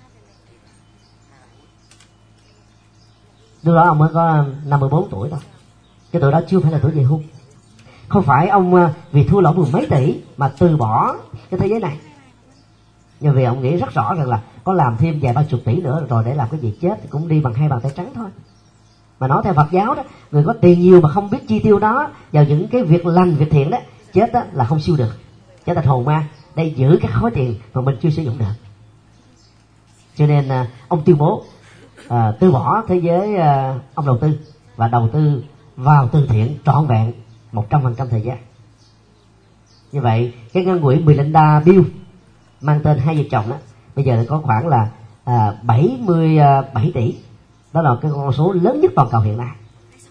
Lúc đó ông mới có năm mươi bốn tuổi thôi, chứ tuổi đó chưa phải là tuổi về hưu. Không phải ông vì thua lỗ mười mấy tỷ mà từ bỏ cái thế giới này, nhưng vì ông nghĩ rất rõ rằng là có làm thêm vài ba chục tỷ nữa rồi để làm cái gì chết thì cũng đi bằng hai bàn tay trắng thôi. Mà nói theo Phật giáo đó, người có tiền nhiều mà không biết chi tiêu đó vào những cái việc lành, việc thiện đó, chết đó là không siêu được, trở thành hồn ma, để giữ các khối tiền mà mình chưa sử dụng được. Cho nên à, ông tuyên bố à, từ bỏ thế giới à, ông đầu tư và đầu tư vào từ thiện trọn vẹn một trăm phần trăm thời gian. Như vậy cái ngân quỹ Melinda Bill mang tên hai vợ chồng đó bây giờ có khoảng là à, bảy mươi bảy tỷ. Đó là cái con số lớn nhất toàn cầu hiện nay.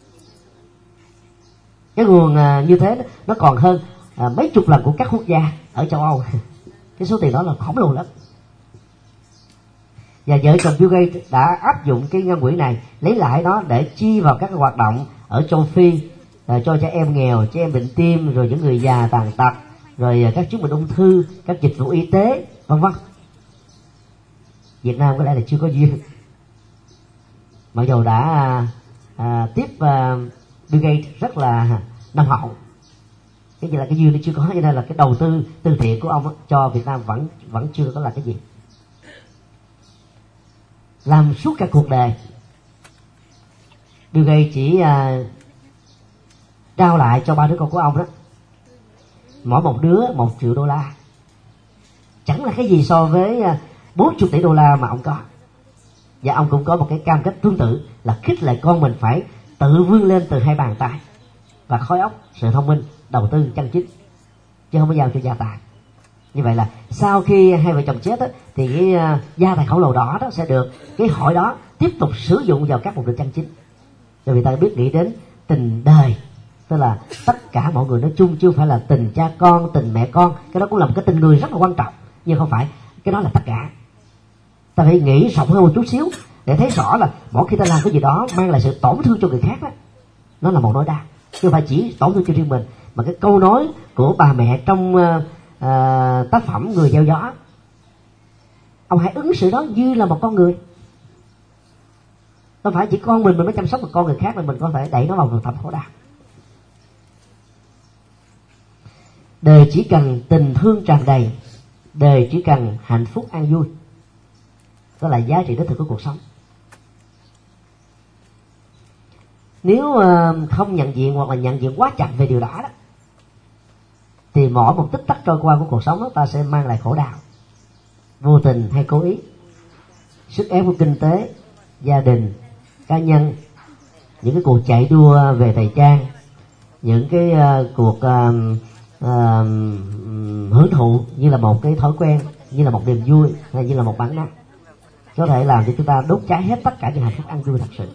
Cái nguồn à, như thế nó còn hơn à, mấy chục lần của các quốc gia ở châu Âu. Cái số tiền đó là khổng lồ lắm. Và vợ chồng Bill Gates đã áp dụng cái ngân quỹ này, lấy lại đó để chi vào các hoạt động ở châu Phi, à, cho trẻ em nghèo, trẻ em bệnh tim, rồi những người già tàn tật, rồi à, các chứng bệnh ung thư, các dịch vụ y tế, vân vân. Việt Nam có lẽ là chưa có duyên, mặc dù đã à, à, tiếp à, Bill Gates rất là nồng hậu. Cái gì là cái duyên nó chưa có, cho nên là cái đầu tư từ thiện của ông đó, cho Việt Nam vẫn vẫn chưa có là cái gì. Làm suốt cả cuộc đời, Bill Gates chỉ à, trao lại cho ba đứa con của ông đó, mỗi một đứa một triệu đô la, chẳng là cái gì so với bốn mươi tỷ đô la mà ông có. Và ông cũng có một cái cam kết tương tự là khích lệ con mình phải tự vươn lên từ hai bàn tay và khối óc, sự thông minh, đầu tư chân chính, chứ không có giao cho gia tài. Như vậy là sau khi hai vợ chồng chết đó, thì cái uh, gia tài khổng lồ đó, đó sẽ được cái hội đó tiếp tục sử dụng vào các mục đích chân chính. Rồi người ta biết nghĩ đến tình đời, tức là tất cả mọi người nói chung, chứ không phải là tình cha con, tình mẹ con. Cái đó cũng là một cái tình người rất là quan trọng, nhưng không phải cái đó là tất cả. Ta phải nghĩ rộng hơn một chút xíu để thấy rõ là mỗi khi ta làm cái gì đó mang lại sự tổn thương cho người khác đó, nó là một nỗi đau, chứ không phải chỉ tổn thương cho riêng mình. Mà cái câu nói của bà mẹ trong uh, uh, tác phẩm Người Gieo Gió, ông hãy ứng xử đó như là một con người. Không phải chỉ con mình mình mới chăm sóc một con người khác mà mình có thể đẩy nó vào vực thẳm khổ đau. Đời chỉ cần tình thương tràn đầy, đời chỉ cần hạnh phúc an vui. Đó là giá trị đích thực của cuộc sống. Nếu uh, không nhận diện hoặc là nhận diện quá chậm về điều đó, đó thì mỗi một tích tắc trôi qua của cuộc sống đó, ta sẽ mang lại khổ đau, vô tình hay cố ý. Sức ép của kinh tế, gia đình, cá nhân, những cái cuộc chạy đua về thời trang, những cái uh, cuộc uh, uh, hưởng thụ như là một cái thói quen, như là một niềm vui, hay như là một bản năng, có thể làm cho chúng ta đốt cháy hết tất cả những hạnh phúc an vui thật sự.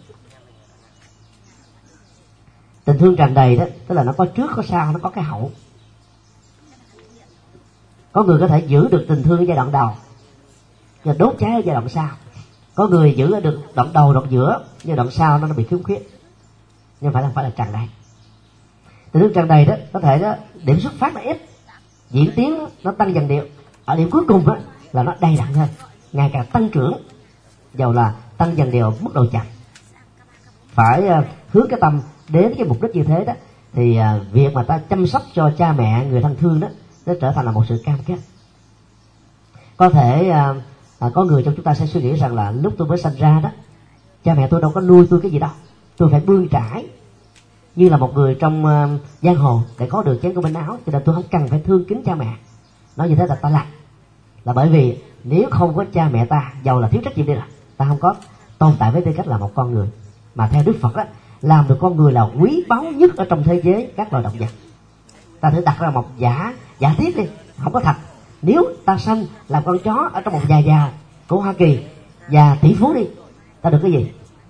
Tình thương tràn đầy đó, tức là nó có trước có sau, nó có cái hậu. Có người có thể giữ được tình thương ở giai đoạn đầu, nhưng đốt cháy ở giai đoạn sau. Có người giữ được đoạn đầu, đoạn giữa, nhưng đoạn sau nó, nó bị khiếm khuyết. Nhưng phải là phải là tràn đầy. Tình thương tràn đầy đó có thể đó điểm xuất phát là ít, diễn tiến đó, nó tăng dần điệu. Ở điểm cuối cùng đó là nó đầy đặn hơn, ngày càng tăng trưởng, dầu là tăng dần đều mức độ chậm. Phải uh, hướng cái tâm đến cái mục đích như thế đó, thì uh, việc mà ta chăm sóc cho cha mẹ, người thân thương đó, nó trở thành là một sự cam kết. Có thể uh, uh, có người trong chúng ta sẽ suy nghĩ rằng là lúc tôi mới sinh ra đó, cha mẹ tôi đâu có nuôi tôi cái gì đâu, tôi phải bươn trải như là một người trong uh, giang hồ để có được chén cơm manh áo, cho nên tôi không cần phải thương kính cha mẹ. Nói như thế là ta lệch, là bởi vì nếu không có cha mẹ ta, dầu là thiếu trách nhiệm đi là ta không có tồn tại với tư cách là một con người. Mà theo Đức Phật đó, làm được con người là quý báu nhất ở trong thế giới các loài động vật. Ta thử đặt ra một giả giả thiết đi, không có thật. Nếu ta sanh làm con chó ở trong một nhà già của Hoa Kỳ, già tỷ phú đi, ta được cái gì?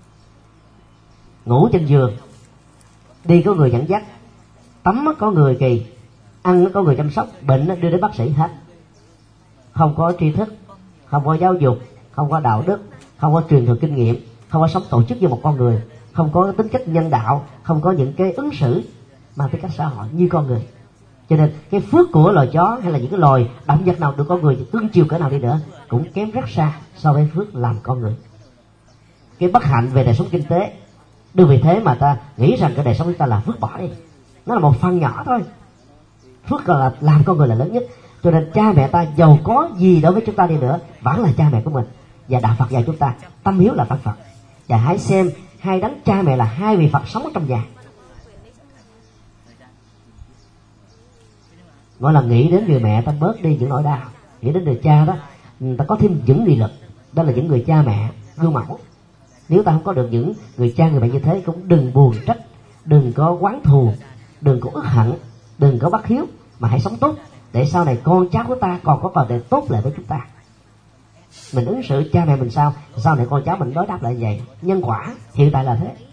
Ngủ trên giường, đi có người dẫn dắt, tắm có người kỳ, ăn có người chăm sóc, bệnh đưa đến bác sĩ hết. Không có tri thức, không có giáo dục, không có đạo đức, không có truyền thừa kinh nghiệm, không có sống tổ chức như một con người, không có tính cách nhân đạo, không có những cái ứng xử mang tính cách xã hội như con người. Cho nên cái phước của loài chó hay là những cái loài động vật nào được con người cưng chiều cỡ nào đi nữa cũng kém rất xa so với phước làm con người. Cái bất hạnh về đời sống kinh tế, đừng vì thế mà ta nghĩ rằng cái đời sống của ta là phước bỏ đi, nó là một phần nhỏ thôi. Phước là làm con người là lớn nhất. Cho nên cha mẹ ta giàu có gì đối với chúng ta đi nữa vẫn là cha mẹ của mình. Và Đạo Phật dạy chúng ta tâm hiếu là tăng Phật. Và hãy xem hai đấng cha mẹ là hai vị Phật sống ở trong nhà. Mỗi lần nghĩ đến người mẹ ta bớt đi những nỗi đau, nghĩ đến người cha đó ta có thêm những nghị lực. Đó là những người cha mẹ gương mẫu. Nếu ta không có được những người cha người mẹ như thế, cũng đừng buồn trách, đừng có oán thù, đừng có ức hận, đừng có bất hiếu, mà hãy sống tốt để sau này con cháu của ta còn có cơ hội tốt lại với chúng ta. Mình ứng xử cha mẹ mình sao, sau này con cháu mình đối đáp lại vậy. Nhân quả hiện tại là thế.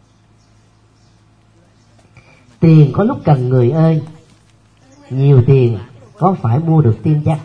Tiền có lúc cần người ơi, nhiều tiền có phải mua được tiên chăng?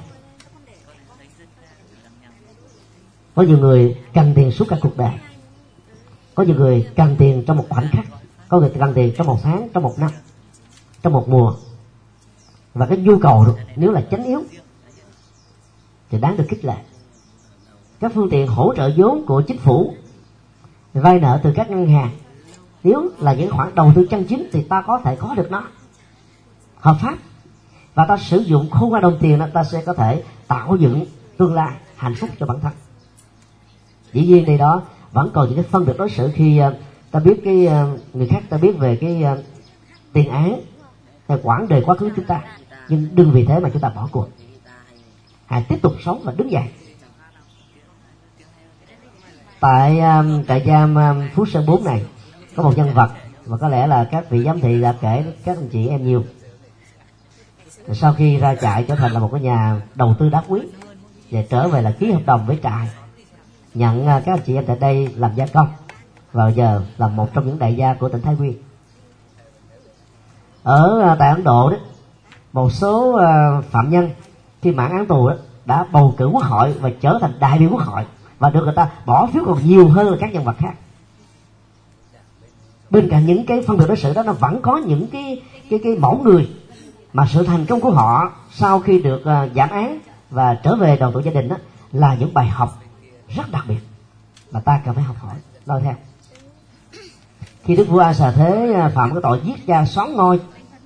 Có nhiều người cần tiền suốt cả cuộc đời, có nhiều người cần tiền trong một khoảnh khắc, có người cần tiền trong một tháng, trong một năm, trong một mùa. Và cái nhu cầu nếu là chánh yếu thì đáng được khích lệ. Các phương tiện hỗ trợ vốn của chính phủ, vay nợ từ các ngân hàng, nếu là những khoản đầu tư chân chính thì ta có thể có được nó hợp pháp, và ta sử dụng khôn qua đồng tiền đó, ta sẽ có thể tạo dựng tương lai hạnh phúc cho bản thân. Dĩ nhiên đây đó vẫn còn những cái phân biệt đối xử khi uh, ta biết cái uh, người khác ta biết về cái uh, tiền án hay quãng đời quá khứ chúng ta, nhưng đừng vì thế mà chúng ta bỏ cuộc. Hãy tiếp tục sống và đứng dậy. Tại um, trại giam um, Phú Sơn bốn này có một nhân vật và có lẽ là các vị giám thị đã kể các anh chị em nhiều. Sau khi ra trại trở thành là một cái nhà đầu tư đá quý và trở về là ký hợp đồng với trại, nhận các anh chị em tại đây làm gia công, và giờ là một trong những đại gia của tỉnh Thái Nguyên. Ở tại Ấn Độ đó, một số phạm nhân khi mãn án tù đó đã bầu cử quốc hội và trở thành đại biểu quốc hội, và được người ta bỏ phiếu còn nhiều hơn là các nhân vật khác. Bên cạnh những cái phân biệt đối xử đó, nó vẫn có những cái cái cái mẫu người mà sự thành công của họ sau khi được uh, giảm án và trở về đoàn tụ gia đình đó là những bài học rất đặc biệt mà ta cần phải học hỏi noi theo. Khi Đức Vua A Xà Thế phạm cái tội giết cha xón ngôi,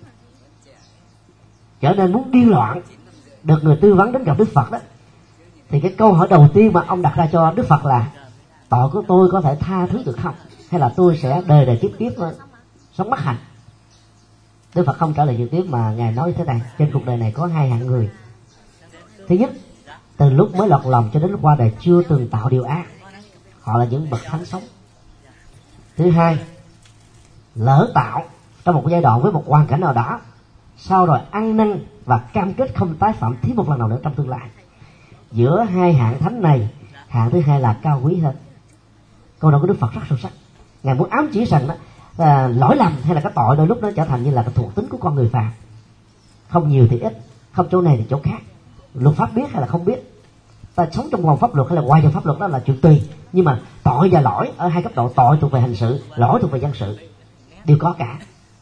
trở nên muốn điên loạn, được người tư vấn đến gặp Đức Phật đó, thì cái câu hỏi đầu tiên mà ông đặt ra cho Đức Phật là: tội của tôi có thể tha thứ được không, hay là tôi sẽ đời đời kiếp kiếp sống bất hạnh? Đức Phật không trả lời trực tiếp mà ngài nói thế này: trên cuộc đời này có hai hạng người. Thứ nhất, từ lúc mới lọt lòng cho đến lúc qua đời chưa từng tạo điều ác, họ là những bậc thánh sống. Thứ hai, lỡ tạo trong một giai đoạn với một hoàn cảnh nào đó, sau rồi ăn năn và cam kết không tái phạm thêm một lần nào nữa trong tương lai. Giữa hai hạng thánh này, hạng thứ hai là cao quý hơn. Câu nói của Đức Phật rất sâu sắc. Ngài muốn ám chỉ rằng đó, à, lỗi lầm hay là cái tội đôi lúc nó trở thành như là cái thuộc tính của con người phàm, không nhiều thì ít, không chỗ này thì chỗ khác, luật pháp biết hay là không biết, ta sống trong vòng pháp luật hay là ngoài vòng pháp luật đó là chuyện tùy. Nhưng mà tội và lỗi ở hai cấp độ: tội thuộc về hành sự, lỗi thuộc về dân sự, đều có cả.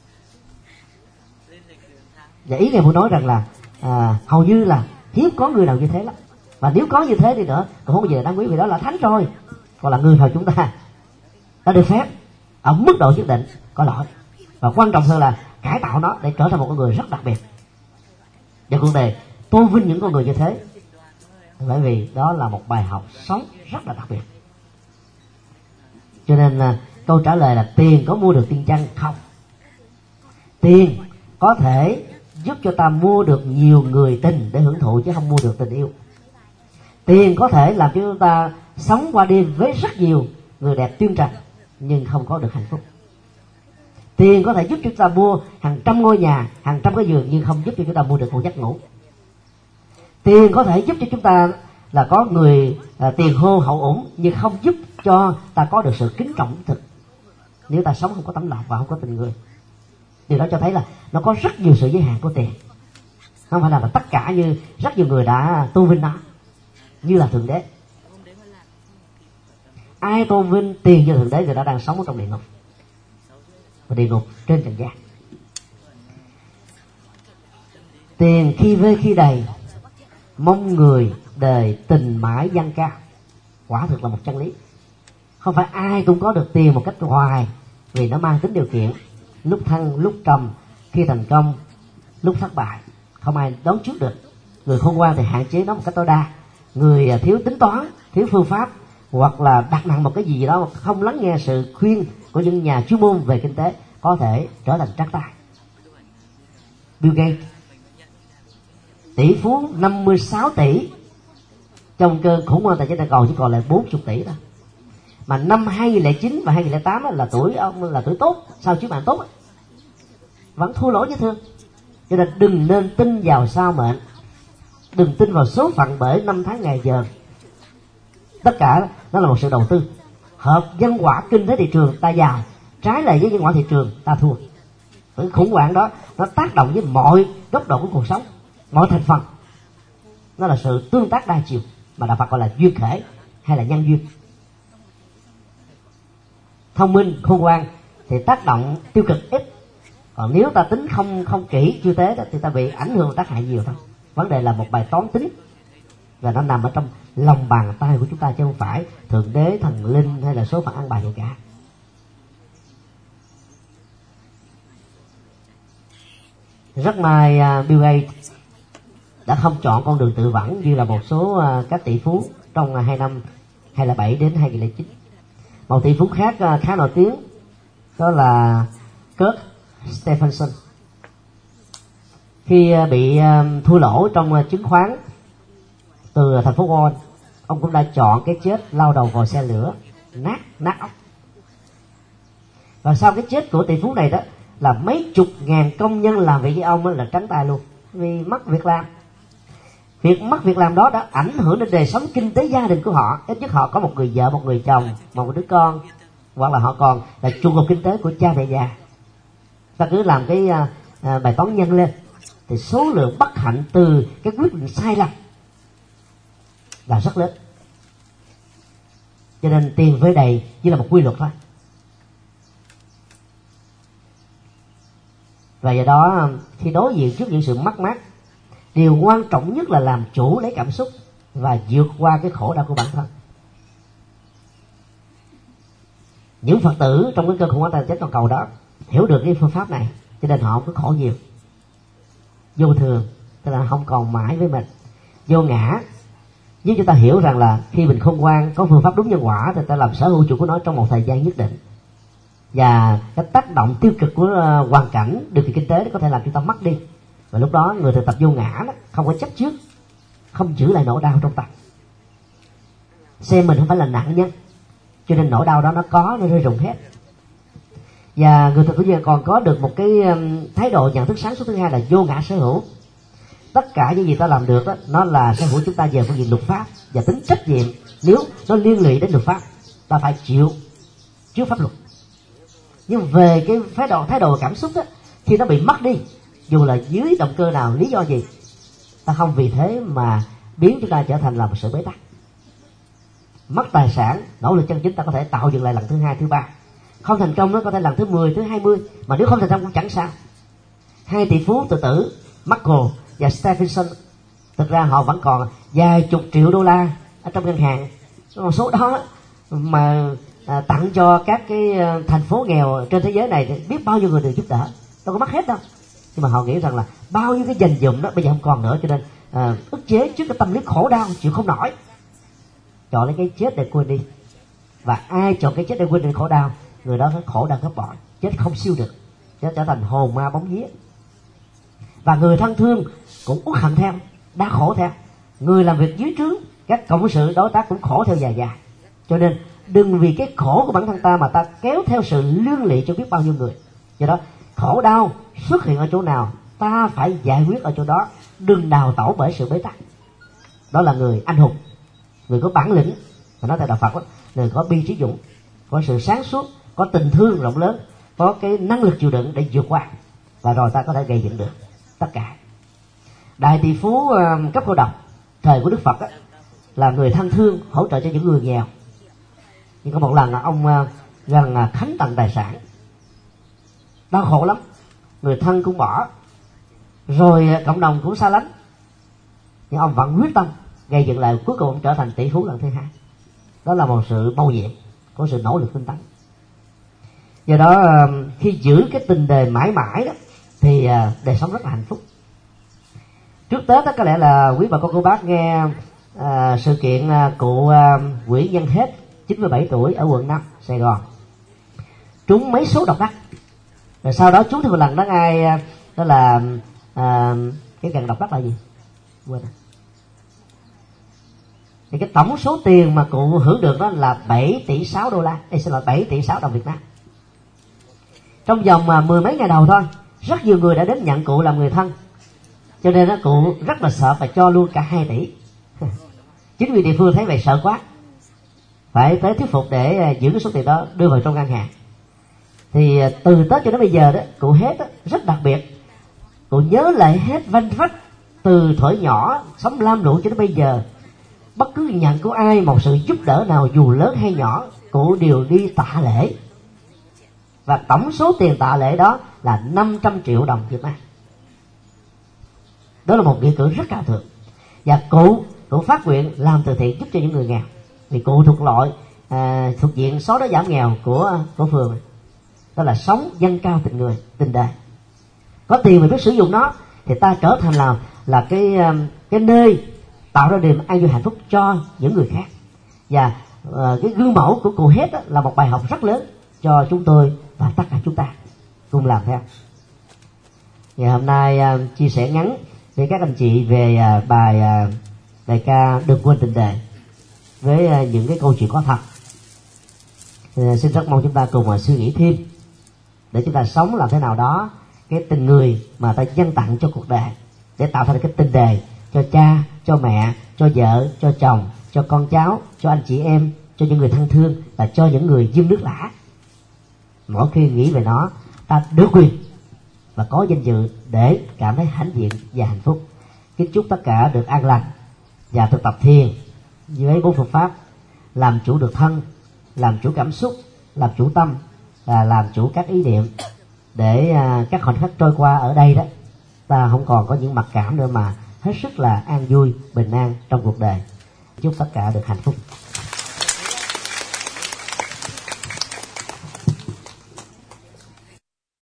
Và ý ngài muốn nói rằng là à, hầu như là hiếm có người nào như thế lắm, và nếu có như thế thì nữa cũng không bao giờ đáng quý, vì đó là thánh rồi. Còn là người nào chúng ta đã được phép ở mức độ nhất định có lỗi, và quan trọng hơn là cải tạo nó để trở thành một con người rất đặc biệt. Và cuộc đời tôn vinh những con người như thế, bởi vì đó là một bài học sống rất là đặc biệt. Cho nên là câu trả lời là tiền có mua được tiên chăng? Không. Tiền có thể giúp cho ta mua được nhiều người tình để hưởng thụ, chứ không mua được tình yêu. Tiền có thể làm cho chúng ta sống qua đêm với rất nhiều người đẹp tuyên trần, nhưng không có được hạnh phúc. Tiền có thể giúp chúng ta mua hàng trăm ngôi nhà, hàng trăm cái giường, nhưng không giúp cho chúng ta mua được một giấc ngủ. Tiền có thể giúp cho chúng ta là có người à, tiền hô hậu ủng, nhưng không giúp cho ta có được sự kính trọng thực, nếu ta sống không có tấm lòng và không có tình người. Điều đó cho thấy là nó có rất nhiều sự giới hạn của tiền, không phải là tất cả như rất nhiều người đã tôn vinh nó như là thượng đế. Ai tôn vinh tiền như thượng đế, người đã đang sống ở trong địa ngục, và địa ngục trên trần gian. Tiền khi vơi khi đầy, mong người đời tình mãi dâng cao. Quả thực là một chân lý. Không phải ai cũng có được tiền một cách hoài, vì nó mang tính điều kiện, lúc thăng lúc trầm, khi thành công lúc thất bại, không ai đoán trước được. Người khôn ngoan thì hạn chế nó một cách tối đa, người thiếu tính toán, thiếu phương pháp, hoặc là đặt nặng một cái gì đó không lắng nghe sự khuyên của những nhà chuyên môn về kinh tế, có thể trở thành trắc tay. Bill Gates tỷ phú năm mươi sáu tỷ, trong cơn khủng hoảng tài chính toàn cầu chỉ còn lại bốn mươi tỷ thôi. Mà năm hai nghìn lẻ chín và hai nghìn lẻ tám là tuổi ông là tuổi tốt, sao chiếu mạng tốt ấy, vẫn thua lỗ với thương. Cho nên đừng nên tin vào sao mệnh, đừng tin vào số phận bởi năm tháng ngày giờ. Tất cả đó là một sự đầu tư. Hợp nhân quả kinh tế thị trường ta giàu, trái lại với nhân quả thị trường ta thua. Cái khủng hoảng đó nó tác động với mọi góc độ của cuộc sống, mọi thành phần. Nó là sự tương tác đa chiều mà đạo Phật gọi là duyên khởi hay là nhân duyên. Thông minh khôn ngoan thì tác động tiêu cực ít, còn nếu ta tính không không kỹ chưa tế đó, thì ta bị ảnh hưởng tác hại nhiều thôi. Vấn đề là một bài toán tính và nó nằm ở trong lòng bàn tay của chúng ta, chứ không phải thượng đế, thần linh hay là số phận ăn bài gì cả. Rất may Bill Gates đã không chọn con đường tự vẫn như là một số các tỷ phú trong hai năm hai nghìn lẻ bảy đến hai nghìn lẻ chín. Một tỷ phú khác khá nổi tiếng đó là Kurt Stephenson. Khi bị thua lỗ trong chứng khoán từ thành phố Wall, ông cũng đã chọn cái chết lao đầu vào xe lửa, nát nát óc. Và sau cái chết của tỷ phú này đó là mấy chục ngàn công nhân làm việc với ông là trắng tay luôn vì mất việc làm. Việc mất việc làm đó đã ảnh hưởng đến đời sống kinh tế gia đình của họ. Ít nhất họ có một người vợ, một người chồng, một đứa con, hoặc là họ còn là trụ cột kinh tế của cha mẹ già. Ta cứ làm cái à, bài toán nhân lên thì số lượng bất hạnh từ cái quyết định sai lầm là rất lớn. Cho nên tiền với đầy chỉ là một quy luật thôi. Và do đó khi đối diện trước những sự mất mát, điều quan trọng nhất là làm chủ lấy cảm xúc và vượt qua cái khổ đau của bản thân. Những Phật tử trong cái cơn khủng hoảng tài chính toàn cầu đó hiểu được cái phương pháp này, cho nên họ không có khổ nhiều. Vô thường tức là không còn mãi với mình. Vô ngã giúp chúng ta hiểu rằng là khi mình khôn ngoan có phương pháp đúng nhân quả thì ta làm sở hữu chủ của nó trong một thời gian nhất định. Và cái tác động tiêu cực của hoàn cảnh, điều kiện kinh tế có thể làm chúng ta mất đi. Và lúc đó người thực tập vô ngã đó, không có chấp trước, không giữ lại nỗi đau trong tâm, xem mình không phải là nạn nhân, cho nên nỗi đau đó nó có, nó rơi rụng hết. Và người thực tập còn có được một cái thái độ nhận thức sáng suốt thứ hai là vô ngã sở hữu. Tất cả những gì ta làm được đó, nó là sở hữu chúng ta về phương diện luật pháp và tính trách nhiệm. Nếu nó liên lụy đến luật pháp, ta phải chịu trước pháp luật. Nhưng về cái thái độ thái độ cảm xúc đó, khi nó bị mất đi, dù là dưới động cơ nào, lý do gì, ta không vì thế mà biến chúng ta trở thành là một sự bế tắc. Mất tài sản, nỗ lực chân chính ta có thể tạo dựng lại lần thứ hai, thứ ba. Không thành công nó có thể lần thứ mười, thứ hai mươi, mà nếu không thành công cũng chẳng sao. Hai tỷ phú tự tử Michael và Stephenson, thực ra họ vẫn còn vài chục triệu đô la ở trong ngân hàng. Một số đó mà à, tặng cho các cái thành phố nghèo trên thế giới này thì biết bao nhiêu người được giúp đỡ, đâu có mất hết đâu. Nhưng mà họ nghĩ rằng là bao nhiêu cái dành dụm đó bây giờ không còn nữa, cho nên à, ức chế trước cái tâm lý khổ đau chịu không nổi, chọn lấy cái chết để quên đi. Và ai chọn cái chết để quên đi khổ đau, người đó khổ đau gấp bội, chết không siêu được, chết trở thành hồn ma bóng vía. Và người thân thương cũng uất hận theo, đã khổ theo. Người làm việc dưới trướng, các cộng sự đối tác cũng khổ theo dài dài. Cho nên đừng vì cái khổ của bản thân ta mà ta kéo theo sự liên lụy cho biết bao nhiêu người. Do đó khổ đau xuất hiện ở chỗ nào, ta phải giải quyết ở chỗ đó, đừng đào tẩu bởi sự bế tắc. Đó là người anh hùng, người có bản lĩnh, và nói theo đạo Phật đó, người có bi trí dũng, có sự sáng suốt, có tình thương rộng lớn, có cái năng lực chịu đựng để vượt qua, và rồi ta có thể gây dựng được tất cả. Đại tỷ phú uh, cấp cô độc thời của Đức Phật đó, là người thân thương hỗ trợ cho những người nghèo. Nhưng có một lần ông uh, gần uh, khánh tận tài sản, đau khổ lắm, người thân cũng bỏ, rồi uh, cộng đồng cũng xa lánh, nhưng ông vẫn quyết tâm gây dựng lại, cuối cùng ông trở thành tỷ phú lần thứ hai. Đó là một sự mầu nhiệm, có sự nỗ lực tinh tấn. Do đó uh, khi giữ cái tình đề mãi mãi đó, thì uh, đời sống rất là hạnh phúc. Trước Tết đó, có lẽ là quý bà con cô bác nghe uh, sự kiện uh, cụ uh, Nguyễn Văn Hết, chín mươi bảy tuổi, ở quận năm Sài Gòn, trúng mấy số độc đắc. Rồi sau đó trúng thêm một lần đó ai uh, đó là uh, cái gần độc đắc là gì? quên rồi. Thì cái tổng số tiền mà cụ hưởng được đó là bảy tỷ sáu đô la, đây xin lỗi bảy tỷ sáu đồng Việt Nam. Trong vòng mà mười mấy ngày đầu thôi, rất nhiều người đã đến nhận cụ làm người thân, cho nên đó cụ rất là sợ và cho luôn cả hai tỷ. Chính quyền địa phương thấy vậy sợ quá, phải tới thuyết phục để giữ cái số tiền đó đưa vào trong ngân hàng. Thì từ Tết cho đến bây giờ đó, cụ hết đó, rất đặc biệt. Cụ nhớ lại hết vanh vách từ thuở nhỏ sống lam lũ cho đến bây giờ. Bất cứ nhận của ai một sự giúp đỡ nào dù lớn hay nhỏ, cụ đều đi tạ lễ. Và tổng số tiền tạ lễ đó là năm trăm triệu đồng Việt Nam. Đó là một nghĩa cử rất cao thượng. Và cụ cụ phát nguyện làm từ thiện giúp cho những người nghèo. Vì cụ thuộc loại à, thuộc diện xóa đói giảm nghèo của của phường. Đó là sống dân cao tình người, tình đời. Có tiền mà biết sử dụng nó thì ta trở thành là là cái cái nơi tạo ra niềm an vui hạnh phúc cho những người khác. Và uh, cái gương mẫu của cụ hết là một bài học rất lớn cho chúng tôi và tất cả chúng ta cùng làm theo. Ngày hôm nay uh, chia sẻ ngắn với các anh chị về uh, bài uh, bài ca Đừng Quên Tình Đời với uh, những cái câu chuyện có thật. Uh, xin rất mong chúng ta cùng uh, suy nghĩ thêm để chúng ta sống làm thế nào đó cái tình người mà ta dâng tặng cho cuộc đời, để tạo thành cái tình đời cho cha, cho mẹ, cho vợ, cho chồng, cho con cháu, cho anh chị em, cho những người thân thương và cho những người dưng nước lã. Mỗi khi nghĩ về nó, ta được quyền và có danh dự để cảm thấy hãnh diện và hạnh phúc. Kính chúc tất cả được an lành và thực tập thiền với bốn phương pháp: làm chủ được thân, làm chủ cảm xúc, làm chủ tâm và làm chủ các ý niệm, để à, các khoảnh khắc trôi qua ở đây đó ta không còn có những mặc cảm nữa mà hết sức là an vui, bình an trong cuộc đời. Chúc tất cả được hạnh phúc.